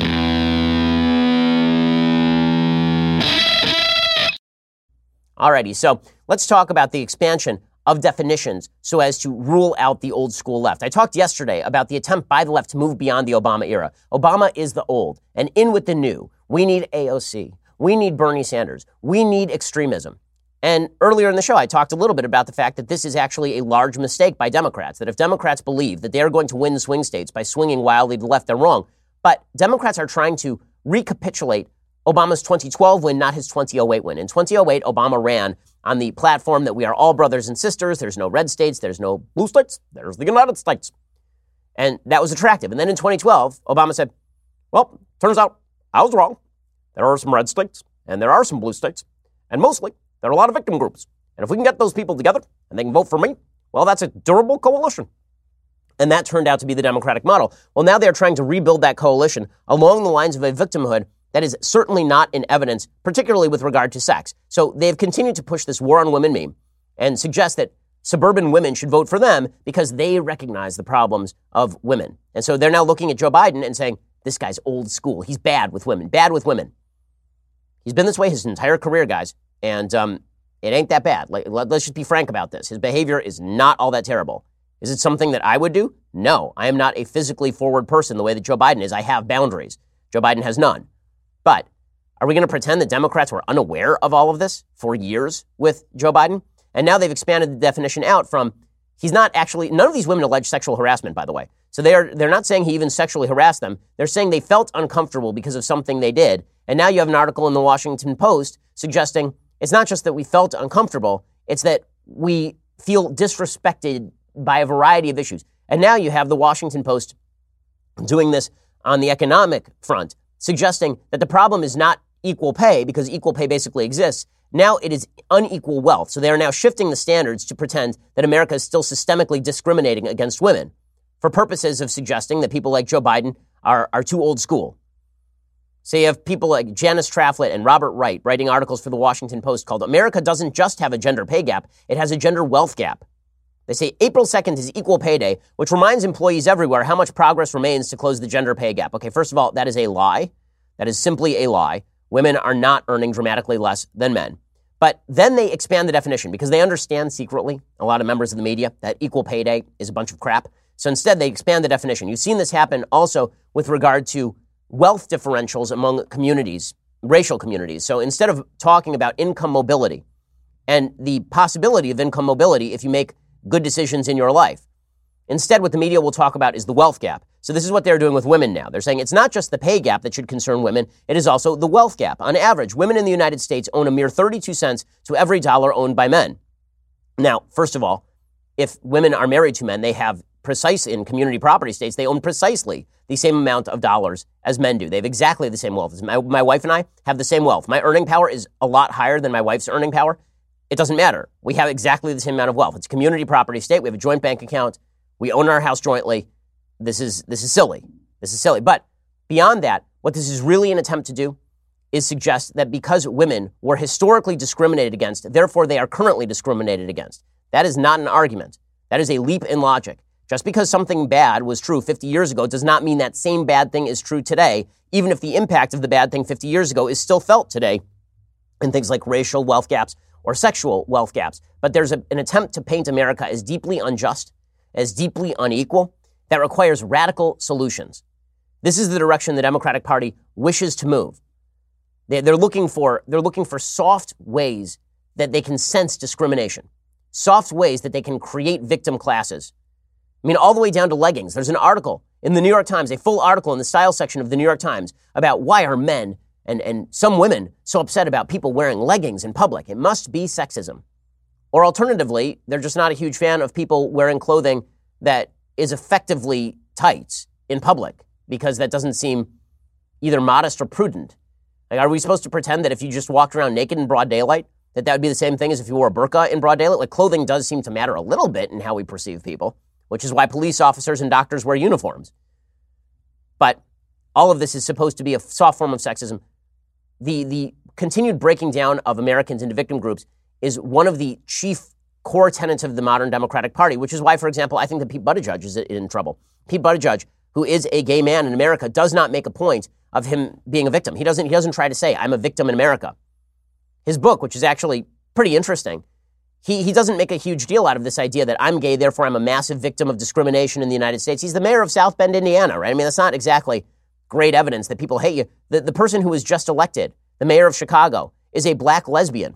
Alrighty, so let's talk about the expansion of definitions so as to rule out the old school left. I talked yesterday about the attempt by the left to move beyond the Obama era. Obama is the old, and in with the new. We need A O C. We need Bernie Sanders. We need extremism. And earlier in the show, I talked a little bit about the fact that this is actually a large mistake by Democrats, that if Democrats believe that they are going to win swing states by swinging wildly to the left, they're wrong. But Democrats are trying to recapitulate Obama's twenty twelve win, not his twenty oh eight win. In twenty oh eight, Obama ran on the platform that we are all brothers and sisters. There's no red states. There's no blue states. There's the United States. And that was attractive. And then in twenty twelve, Obama said, well, turns out I was wrong. There are some red states and there are some blue states. And mostly, there are a lot of victim groups. And if we can get those people together and they can vote for me, well, that's a durable coalition. And that turned out to be the Democratic model. Well, now they're trying to rebuild that coalition along the lines of a victimhood that is certainly not in evidence, particularly with regard to sex. So they've continued to push this war on women meme and suggest that suburban women should vote for them because they recognize the problems of women. And so they're now looking at Joe Biden and saying, this guy's old school. He's bad with women, bad with women. He's been this way his entire career, guys. And um, it ain't that bad. Like, let's just be frank about this. His behavior is not all that terrible. Is it something that I would do? No. I am not a physically forward person the way that Joe Biden is. I have boundaries. Joe Biden has none. But are we going to pretend that Democrats were unaware of all of this for years with Joe Biden? And now they've expanded the definition out from, he's not actually, none of these women allege sexual harassment, by the way. So they are, they're not saying he even sexually harassed them. They're saying they felt uncomfortable because of something they did. And now you have an article in the Washington Post suggesting it's not just that we felt uncomfortable, it's that we feel disrespected by a variety of issues. And now you have the Washington Post doing this on the economic front, suggesting that the problem is not equal pay because equal pay basically exists. Now it is unequal wealth. So they are now shifting the standards to pretend that America is still systemically discriminating against women for purposes of suggesting that people like Joe Biden are, are too old school. So you have people like Janice Traflett and Robert Wright writing articles for the Washington Post called America Doesn't Just Have a Gender Pay Gap, It Has a Gender Wealth Gap. They say April second is Equal Pay Day, which reminds employees everywhere how much progress remains to close the gender pay gap. Okay, first of all, that is a lie. That is simply a lie. Women are not earning dramatically less than men. But then they expand the definition because they understand secretly, a lot of members of the media, that Equal Pay Day is a bunch of crap. So instead, they expand the definition. You've seen this happen also with regard to wealth differentials among communities, racial communities. So instead of talking about income mobility and the possibility of income mobility if you make good decisions in your life, instead what the media will talk about is the wealth gap. So this is what they're doing with women now. They're saying it's not just the pay gap that should concern women, it is also the wealth gap. On average, women in the United States own a mere thirty-two cents to every dollar owned by men. Now, first of all, if women are married to men, they have precise, in community property states, they own precisely the same amount of dollars as men do. They have exactly the same wealth. My, my wife and I have the same wealth. My earning power is a lot higher than my wife's earning power. It doesn't matter. We have exactly the same amount of wealth. It's a community property state. We have a joint bank account. We own our house jointly. This is this is silly. This is silly. But beyond that, what this is really an attempt to do is suggest that because women were historically discriminated against, therefore they are currently discriminated against. That is not an argument. That is a leap in logic. Just because something bad was true fifty years ago does not mean that same bad thing is true today, even if the impact of the bad thing fifty years ago is still felt today in things like racial wealth gaps or sexual wealth gaps. But there's a, an attempt to paint America as deeply unjust, as deeply unequal, that requires radical solutions. This is the direction the Democratic Party wishes to move. They, they're looking for, they're looking for soft ways that they can sense discrimination, soft ways that they can create victim classes. I mean, all the way down to leggings. There's an article in the New York Times, a full article in the style section of the New York Times about why are men and, and some women so upset about people wearing leggings in public. It must be sexism. Or alternatively, they're just not a huge fan of people wearing clothing that is effectively tights in public because that doesn't seem either modest or prudent. Like, are we supposed to pretend that if you just walked around naked in broad daylight, that that would be the same thing as if you wore a burqa in broad daylight? Like, clothing does seem to matter a little bit in how we perceive people, which is why police officers and doctors wear uniforms. But all of this is supposed to be a soft form of sexism. The, the continued breaking down of Americans into victim groups is one of the chief core tenets of the modern Democratic Party, which is why, for example, I think that Pete Buttigieg is in trouble. Pete Buttigieg, who is a gay man in America, does not make a point of him being a victim. He doesn't, he doesn't try to say, I'm a victim in America. His book, which is actually pretty interesting, he, he doesn't make a huge deal out of this idea that I'm gay, therefore I'm a massive victim of discrimination in the United States. He's the mayor of South Bend, Indiana, right? I mean, that's not exactly great evidence that people hate you. The, the person who was just elected, the mayor of Chicago, is a black lesbian.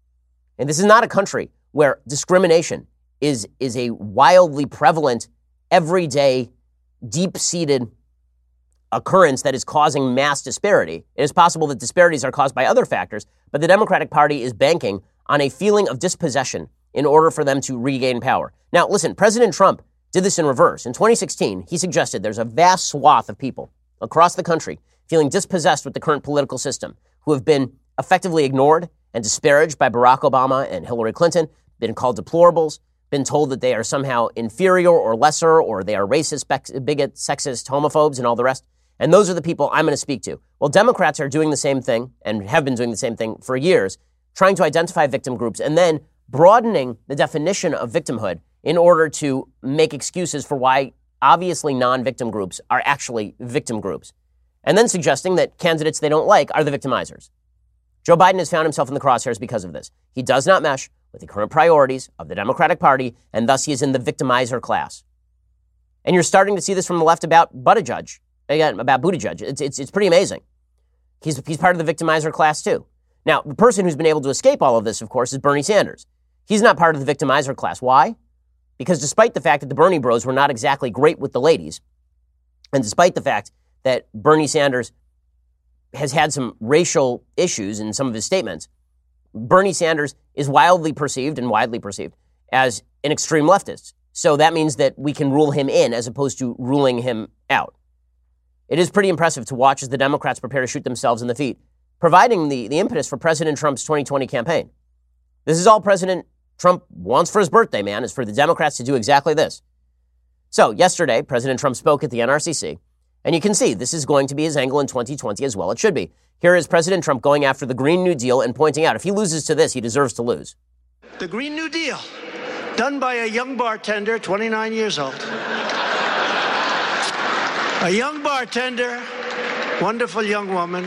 And this is not a country where discrimination is, is a wildly prevalent, everyday, deep-seated occurrence that is causing mass disparity. It is possible that disparities are caused by other factors, but the Democratic Party is banking on a feeling of dispossession in order for them to regain power. Now, listen, President Trump did this in reverse. In twenty sixteen, he suggested there's a vast swath of people across the country feeling dispossessed with the current political system, who have been effectively ignored and disparaged by Barack Obama and Hillary Clinton, been called deplorables, been told that they are somehow inferior or lesser, or they are racist, bigot, sexist, homophobes, and all the rest. And those are the people I'm going to speak to. Well, Democrats are doing the same thing and have been doing the same thing for years, trying to identify victim groups and then broadening the definition of victimhood in order to make excuses for why obviously non-victim groups are actually victim groups, and then suggesting that candidates they don't like are the victimizers. Joe Biden has found himself in the crosshairs because of this. He does not mesh with the current priorities of the Democratic Party, and thus he is in the victimizer class. And you're starting to see this from the left about Buttigieg. Again, about Buttigieg. It's, it's, it's pretty amazing. He's, he's part of the victimizer class, too. Now, the person who's been able to escape all of this, of course, is Bernie Sanders. He's not part of the victimizer class. Why? Because despite the fact that the Bernie bros were not exactly great with the ladies, and despite the fact that Bernie Sanders has had some racial issues in some of his statements, Bernie Sanders is wildly perceived and widely perceived as an extreme leftist. So that means that we can rule him in as opposed to ruling him out. It is pretty impressive to watch as the Democrats prepare to shoot themselves in the feet, providing the, the impetus for President Trump's twenty twenty campaign. This is all President Trump wants for his birthday, man, is for the Democrats to do exactly this. So yesterday, President Trump spoke at the N R C C, and you can see this is going to be his angle in twenty twenty as well. It should be. Here is President Trump going after the Green New Deal and pointing out if he loses to this, he deserves to lose. The Green New Deal, done by a young bartender, twenty-nine years old. A young bartender, wonderful young woman.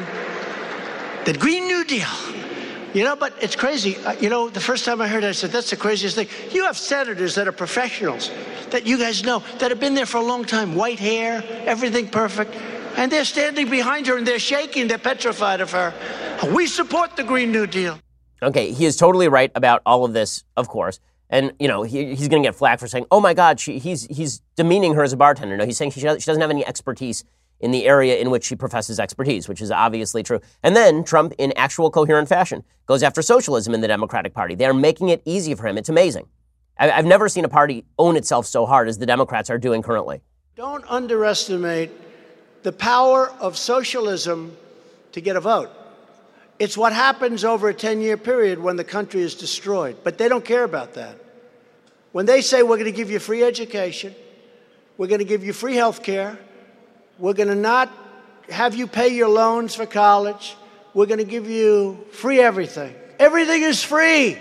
The Green New Deal. You know, but it's crazy. Uh, you know, the first time I heard it, I said, that's the craziest thing. You have senators that are professionals, that you guys know, that have been there for a long time. White hair, everything perfect. And they're standing behind her and they're shaking. They're petrified of her. We support the Green New Deal. Okay, he is totally right about all of this, of course. And, you know, he, he's going to get flack for saying, oh, my God, she, he's he's demeaning her as a bartender. No, he's saying she, she doesn't have any expertise in the area in which she professes expertise, which is obviously true. And then Trump, in actual coherent fashion, goes after socialism in the Democratic Party. They are making it easy for him. It's amazing. I, I've never seen a party own itself so hard as the Democrats are doing currently. Don't underestimate the power of socialism to get a vote. It's what happens over a ten-year period when the country is destroyed. But they don't care about that. When they say we're going to give you free education, we're going to give you free health care, we're going to not have you pay your loans for college, we're going to give you free everything. Everything is free.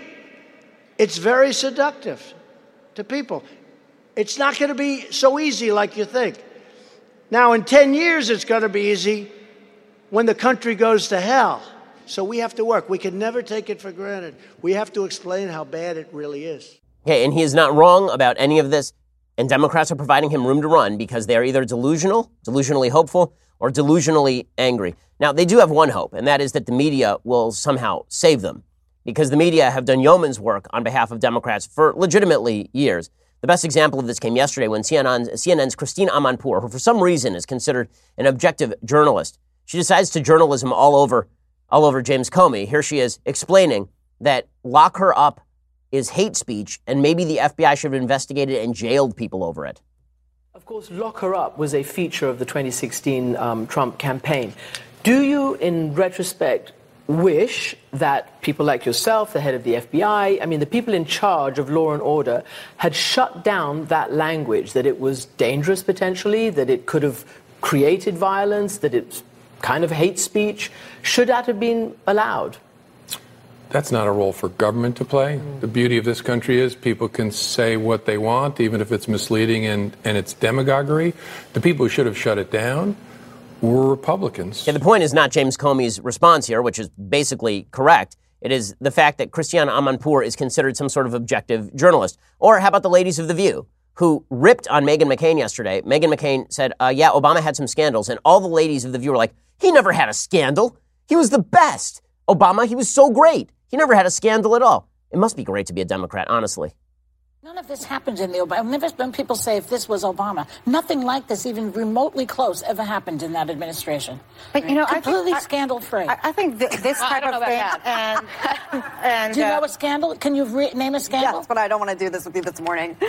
It's very seductive to people. It's not going to be so easy like you think. Now, in ten years, it's going to be easy when the country goes to hell. So we have to work. We can never take it for granted. We have to explain how bad it really is. Okay, and he is not wrong about any of this. And Democrats are providing him room to run because they are either delusional, delusionally hopeful, or delusionally angry. Now, they do have one hope, and that is that the media will somehow save them, because the media have done yeoman's work on behalf of Democrats for legitimately years. The best example of this came yesterday when C N N's, C N N's Christine Amanpour, who for some reason is considered an objective journalist, she decides to journalism all over, all over James Comey. Here she is explaining that lock her up is hate speech, and maybe the F B I should have investigated and jailed people over it. Of course, lock her up was a feature of the twenty sixteen um, Trump campaign. Do you, in retrospect, wish that people like yourself, the head of the F B I, I mean, the people in charge of law and order, had shut down that language, that it was dangerous potentially, that it could have created violence, that it's kind of hate speech? Should that have been allowed? That's not a role for government to play. Mm. The beauty of this country is people can say what they want, even if it's misleading and, and it's demagoguery. The people who should have shut it down were Republicans. Yeah, the point is not James Comey's response here, which is basically correct. It is the fact that Christiane Amanpour is considered some sort of objective journalist. Or how about the ladies of The View, who ripped on Meghan McCain yesterday? Meghan McCain said, uh, yeah, Obama had some scandals. And all the ladies of The View were like, he never had a scandal. He was the best. Obama, he was so great. He never had a scandal at all. It must be great to be a Democrat, honestly. None of this happened in the Obama. Never when people say if this was Obama, nothing like this, even remotely close, ever happened in that administration. But you know, completely I think, scandal free. I, I think th- this type of thing. And, and do you uh, know a scandal? Can you re- name a scandal? Yes, but I don't want to do this with you this morning.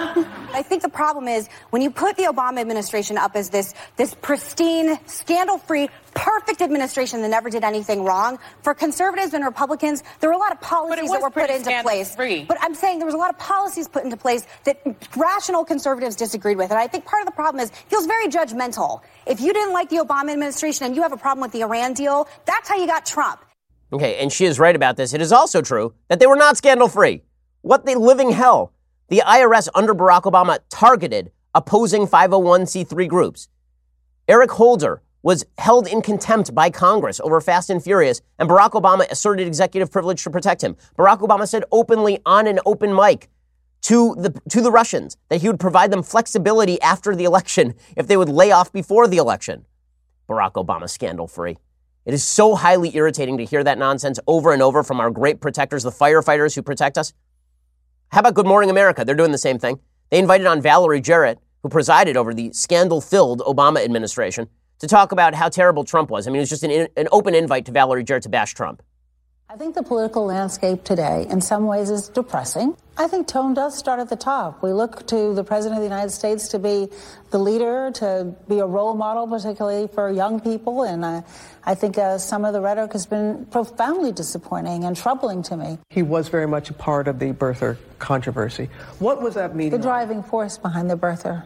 I think the problem is when you put the Obama administration up as this this pristine, scandal-free, perfect administration that never did anything wrong. For conservatives and Republicans, there were a lot of policies that were put into place. Free. But I'm saying there was a lot of policies put into place that rational conservatives disagreed with. And I think part of the problem is it feels very judgmental. If you didn't like the Obama administration and you have a problem with the Iran deal, that's how you got Trump. Okay, and she is right about this. It is also true that they were not scandal-free. What the living hell? The I R S under Barack Obama targeted opposing five oh one c three groups. Eric Holder was held in contempt by Congress over Fast and Furious, and Barack Obama asserted executive privilege to protect him. Barack Obama said openly on an open mic to the to the Russians that he would provide them flexibility after the election if they would lay off before the election. Barack Obama scandal-free. It is so highly irritating to hear that nonsense over and over from our great protectors, the firefighters who protect us. How about Good Morning America? They're doing the same thing. They invited on Valerie Jarrett, who presided over the scandal-filled Obama administration, to talk about how terrible Trump was. I mean, it was just an, an open invite to Valerie Jarrett to bash Trump. I think the political landscape today, in some ways, is depressing. I think tone does start at the top. We look to the President of the United States to be the leader, to be a role model, particularly for young people. And uh, I think uh, some of the rhetoric has been profoundly disappointing and troubling to me. He was very much a part of the birther controversy. What was that meeting? The driving force behind the birther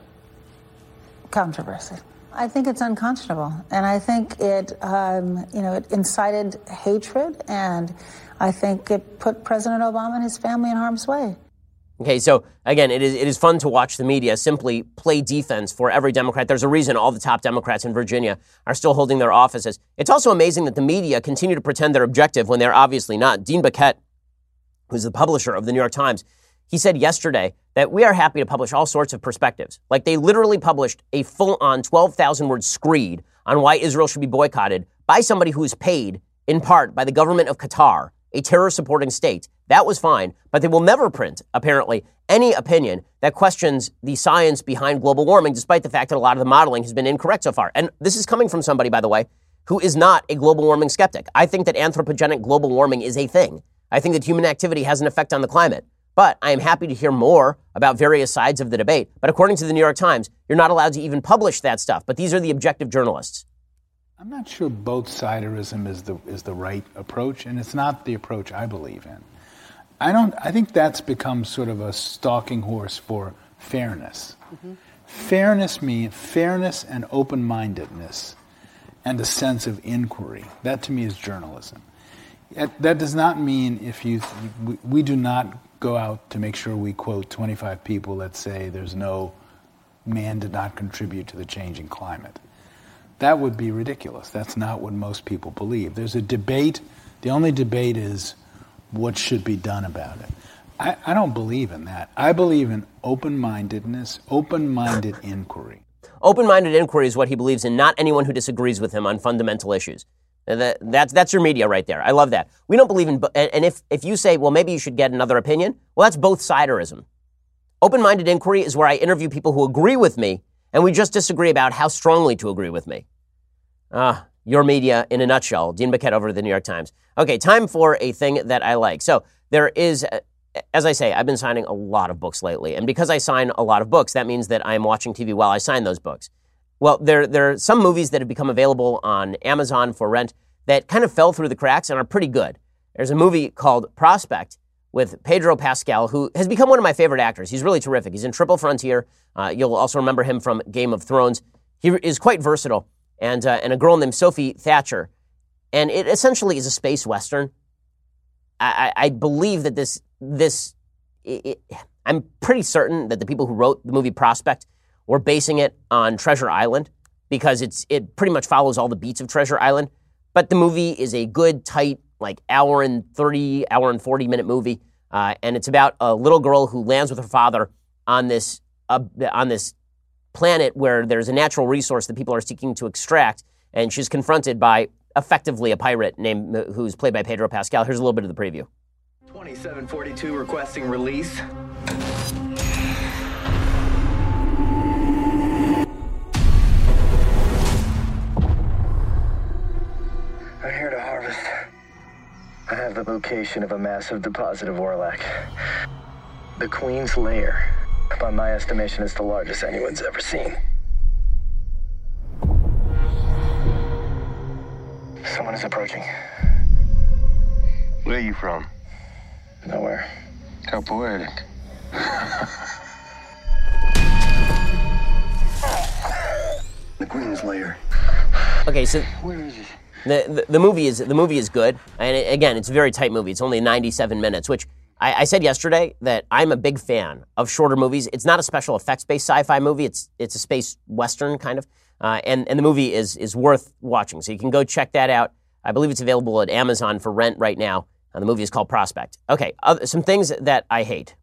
controversy. I think it's unconscionable, and I think it, um, you know, it incited hatred, and I think it put President Obama and his family in harm's way. Okay, so again, it is it is fun to watch the media simply play defense for every Democrat. There's a reason all the top Democrats in Virginia are still holding their offices. It's also amazing that the media continue to pretend they're objective when they're obviously not. Dean Baquet, who's the publisher of the New York Times, he said yesterday that we are happy to publish all sorts of perspectives. Like they literally published a full-on twelve thousand word screed on why Israel should be boycotted by somebody who is paid in part by the government of Qatar, a terror-supporting state. That was fine, but they will never print, apparently, any opinion that questions the science behind global warming, despite the fact that a lot of the modeling has been incorrect so far. And this is coming from somebody, by the way, who is not a global warming skeptic. I think that anthropogenic global warming is a thing. I think that human activity has an effect on the climate. But I am happy to hear more about various sides of the debate. But according to the New York Times, you're not allowed to even publish that stuff. But these are the objective journalists. I'm not sure both-siderism is the is the right approach, and it's not the approach I believe in. I don't. I think that's become sort of a stalking horse for fairness. Mm-hmm. Fairness means fairness and open-mindedness, and a sense of inquiry. That to me is journalism. That does not mean if you we, we do not go out to make sure we quote twenty-five people that say there's no man did not contribute to the changing climate. That would be ridiculous. That's not what most people believe. There's a debate. The only debate is what should be done about it. I, I don't believe in that. I believe in open-mindedness, open-minded inquiry. Open-minded inquiry is what he believes in, not anyone who disagrees with him on fundamental issues. That, that's that's your media right there. I love that. We don't believe in, and if, if you say, well, maybe you should get another opinion, well, that's both-siderism. Open-minded inquiry is where I interview people who agree with me, and we just disagree about how strongly to agree with me. Ah, your media in a nutshell. Dean Baquet over at the New York Times. Okay, time for a thing that I like. So there is, as I say, I've been signing a lot of books lately, and because I sign a lot of books, that means that I'm watching T V while I sign those books. Well, there, there are some movies that have become available on Amazon for rent that kind of fell through the cracks and are pretty good. There's a movie called Prospect with Pedro Pascal, who has become one of my favorite actors. He's really terrific. He's in Triple Frontier. Uh, you'll also remember him from Game of Thrones. He is quite versatile. And, uh, and a girl named Sophie Thatcher. And it essentially is a space western. I, I, I believe that this, this it, it, I'm pretty certain that the people who wrote the movie Prospect were basing it on Treasure Island because it's it pretty much follows all the beats of Treasure Island. But the movie is a good, tight, like hour and thirty, hour and forty minute movie. Uh, and it's about a little girl who lands with her father on this uh, on this planet where there's a natural resource that people are seeking to extract. And she's confronted by effectively a pirate named who's played by Pedro Pascal. Here's a little bit of the preview. twenty-seven forty-two requesting release. I'm here to harvest. I have the location of a massive deposit of Orlac. The Queen's Lair. By my estimation, it's the largest anyone's ever seen. Someone is approaching. Where are you from? Nowhere. How poetic. The Queen's Lair. Okay, so Where is it? the, the the movie is the movie is good, and it, again, it's a very tight movie. It's only ninety-seven minutes, which I, I said yesterday that I'm a big fan of shorter movies. It's not a special effects-based sci-fi movie. It's it's a space western kind of, uh, and and the movie is is worth watching. So you can go check that out. I believe it's available at Amazon for rent right now. Uh, the movie is called Prospect. Okay, other, some things that I hate.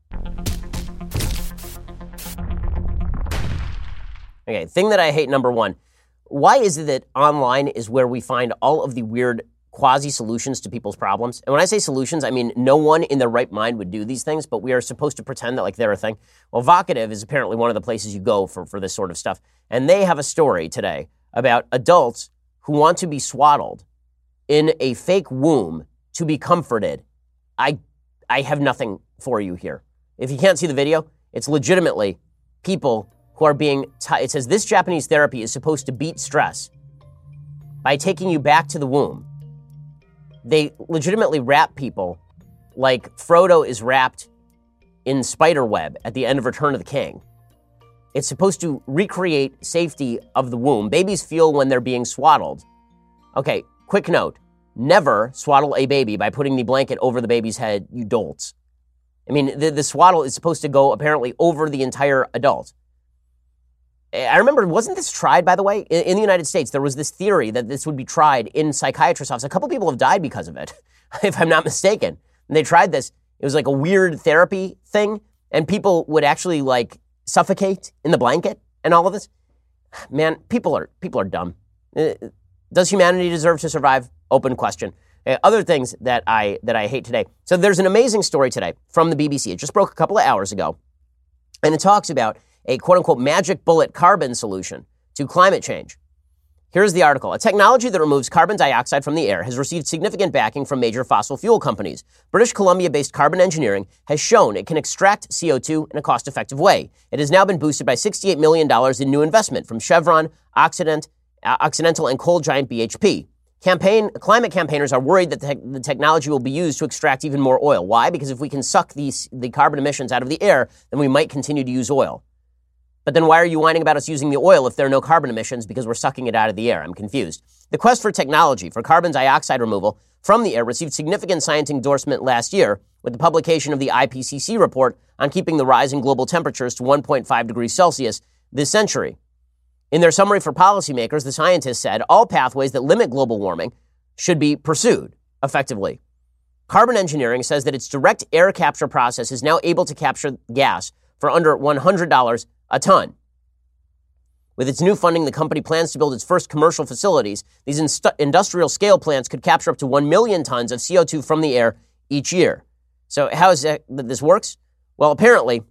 Okay, thing that I hate, number one. Why is it that online is where we find all of the weird quasi-solutions to people's problems? And when I say solutions, I mean no one in their right mind would do these things, but we are supposed to pretend that like they're a thing. Well, Vocative is apparently one of the places you go for, for this sort of stuff. And they have a story today about adults who want to be swaddled in a fake womb to be comforted. I I have nothing for you here. If you can't see the video, it's legitimately people who are being, t- it says this Japanese therapy is supposed to beat stress by taking you back to the womb. They legitimately wrap people like Frodo is wrapped in spiderweb at the end of Return of the King. It's supposed to recreate safety of the womb. Babies feel when they're being swaddled. Okay, quick note. Never swaddle a baby by putting the blanket over the baby's head, you dolts. I mean, the, the swaddle is supposed to go apparently over the entire adult. I remember, wasn't this tried, by the way? In, in the United States, there was this theory that this would be tried in psychiatrists' offices. A couple people have died because of it, if I'm not mistaken. And they tried this. It was like a weird therapy thing, and people would actually, like, suffocate in the blanket and all of this. Man, people are people are dumb. Does humanity deserve to survive? Open question. Uh, other things that I that I hate today. So there's an amazing story today from the B B C. It just broke a couple of hours ago, and it talks about a quote-unquote magic bullet carbon solution to climate change. Here's the article. A technology that removes carbon dioxide from the air has received significant backing from major fossil fuel companies. British Columbia-based Carbon Engineering has shown it can extract C O two in a cost-effective way. It has now been boosted by sixty-eight million dollars in new investment from Chevron, Occident, uh, Occidental, and coal giant B H P. Campaign, climate campaigners are worried that the, te- the technology will be used to extract even more oil. Why? Because if we can suck these, the carbon emissions out of the air, then we might continue to use oil. But then why are you whining about us using the oil if there are no carbon emissions because we're sucking it out of the air? I'm confused. The quest for technology for carbon dioxide removal from the air received significant scientific endorsement last year with the publication of the I P C C report on keeping the rise in global temperatures to one point five degrees Celsius this century. In their summary for policymakers, the scientists said all pathways that limit global warming should be pursued effectively. Carbon Engineering says that its direct air capture process is now able to capture gas for under one hundred dollars a ton. With its new funding, the company plans to build its first commercial facilities. These inst- industrial scale plants could capture up to one million tons of C O two from the air each year. So how is that, that this works? Well, apparently,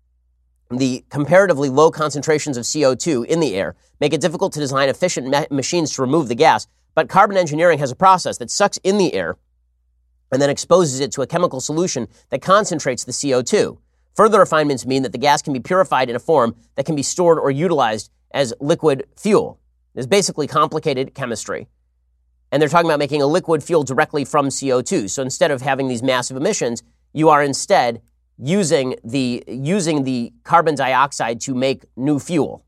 the comparatively low concentrations of C O two in the air make it difficult to design efficient ma- machines to remove the gas, but Carbon Engineering has a process that sucks in the air and then exposes it to a chemical solution that concentrates the C O two. Further refinements mean that the gas can be purified in a form that can be stored or utilized as liquid fuel. It's basically complicated chemistry. And they're talking about making a liquid fuel directly from C O two. So instead of having these massive emissions, you are instead using the using the carbon dioxide to make new fuel.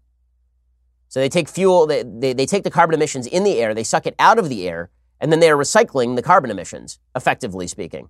So they take fuel, they, they, they take the carbon emissions in the air, they suck it out of the air, and then they are recycling the carbon emissions, effectively speaking.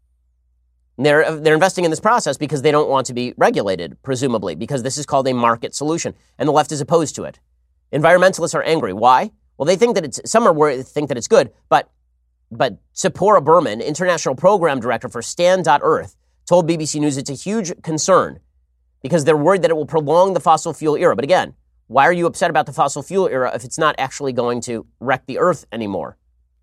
They're, they're investing in this process because they don't want to be regulated, presumably, because this is called a market solution, and the left is opposed to it. Environmentalists are angry. Why? Well, they think that it's, some are worried, think that it's good, but, but Sephora Berman, international program director for Stand dot Earth, told B B C News it's a huge concern because they're worried that it will prolong the fossil fuel era. But again, why are you upset about the fossil fuel era if it's not actually going to wreck the earth anymore?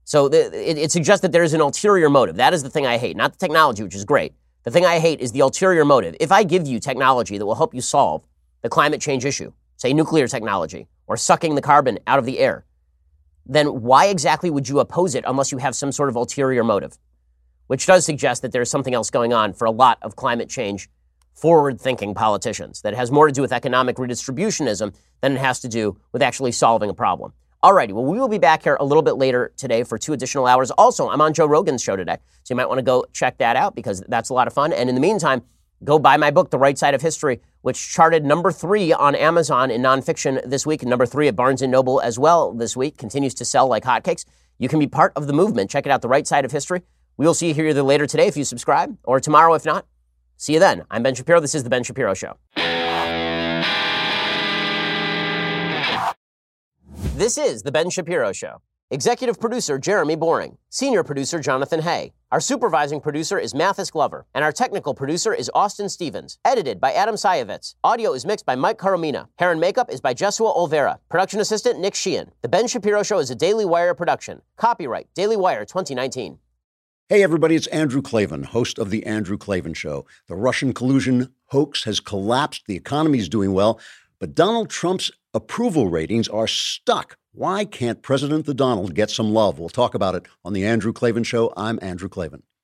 So the, it, it suggests that there is an ulterior motive. That is the thing I hate, not the technology, which is great. The thing I hate is the ulterior motive. If I give you technology that will help you solve the climate change issue, say nuclear technology or sucking the carbon out of the air, then why exactly would you oppose it unless you have some sort of ulterior motive? Which does suggest that there's something else going on for a lot of climate change forward-thinking politicians that has more to do with economic redistributionism than it has to do with actually solving a problem. Alrighty, well, we will be back here a little bit later today for two additional hours. Also, I'm on Joe Rogan's show today, so you might want to go check that out because that's a lot of fun. And in the meantime, go buy my book, The Right Side of History, which charted number three on Amazon in nonfiction this week, and number three at Barnes and Noble as well this week, continues to sell like hotcakes. You can be part of the movement. Check it out, The Right Side of History. We will see you here either later today if you subscribe, or tomorrow if not. See you then. I'm Ben Shapiro. This is The Ben Shapiro Show. This is The Ben Shapiro Show. Executive producer Jeremy Boring. Senior producer Jonathan Hay. Our supervising producer is Mathis Glover. And our technical producer is Austin Stevens. Edited by Adam Sayevitz. Audio is mixed by Mike Coromina. Hair and makeup is by Jesua Olvera. Production assistant Nick Sheehan. The Ben Shapiro Show is a Daily Wire production. Copyright Daily Wire twenty nineteen. Hey everybody, it's Andrew Klavan, host of The Andrew Klavan Show. The Russian collusion hoax has collapsed, the economy is doing well, but Donald Trump's approval ratings are stuck. Why can't President the Donald get some love? We'll talk about it on The Andrew Klavan Show. I'm Andrew Klavan.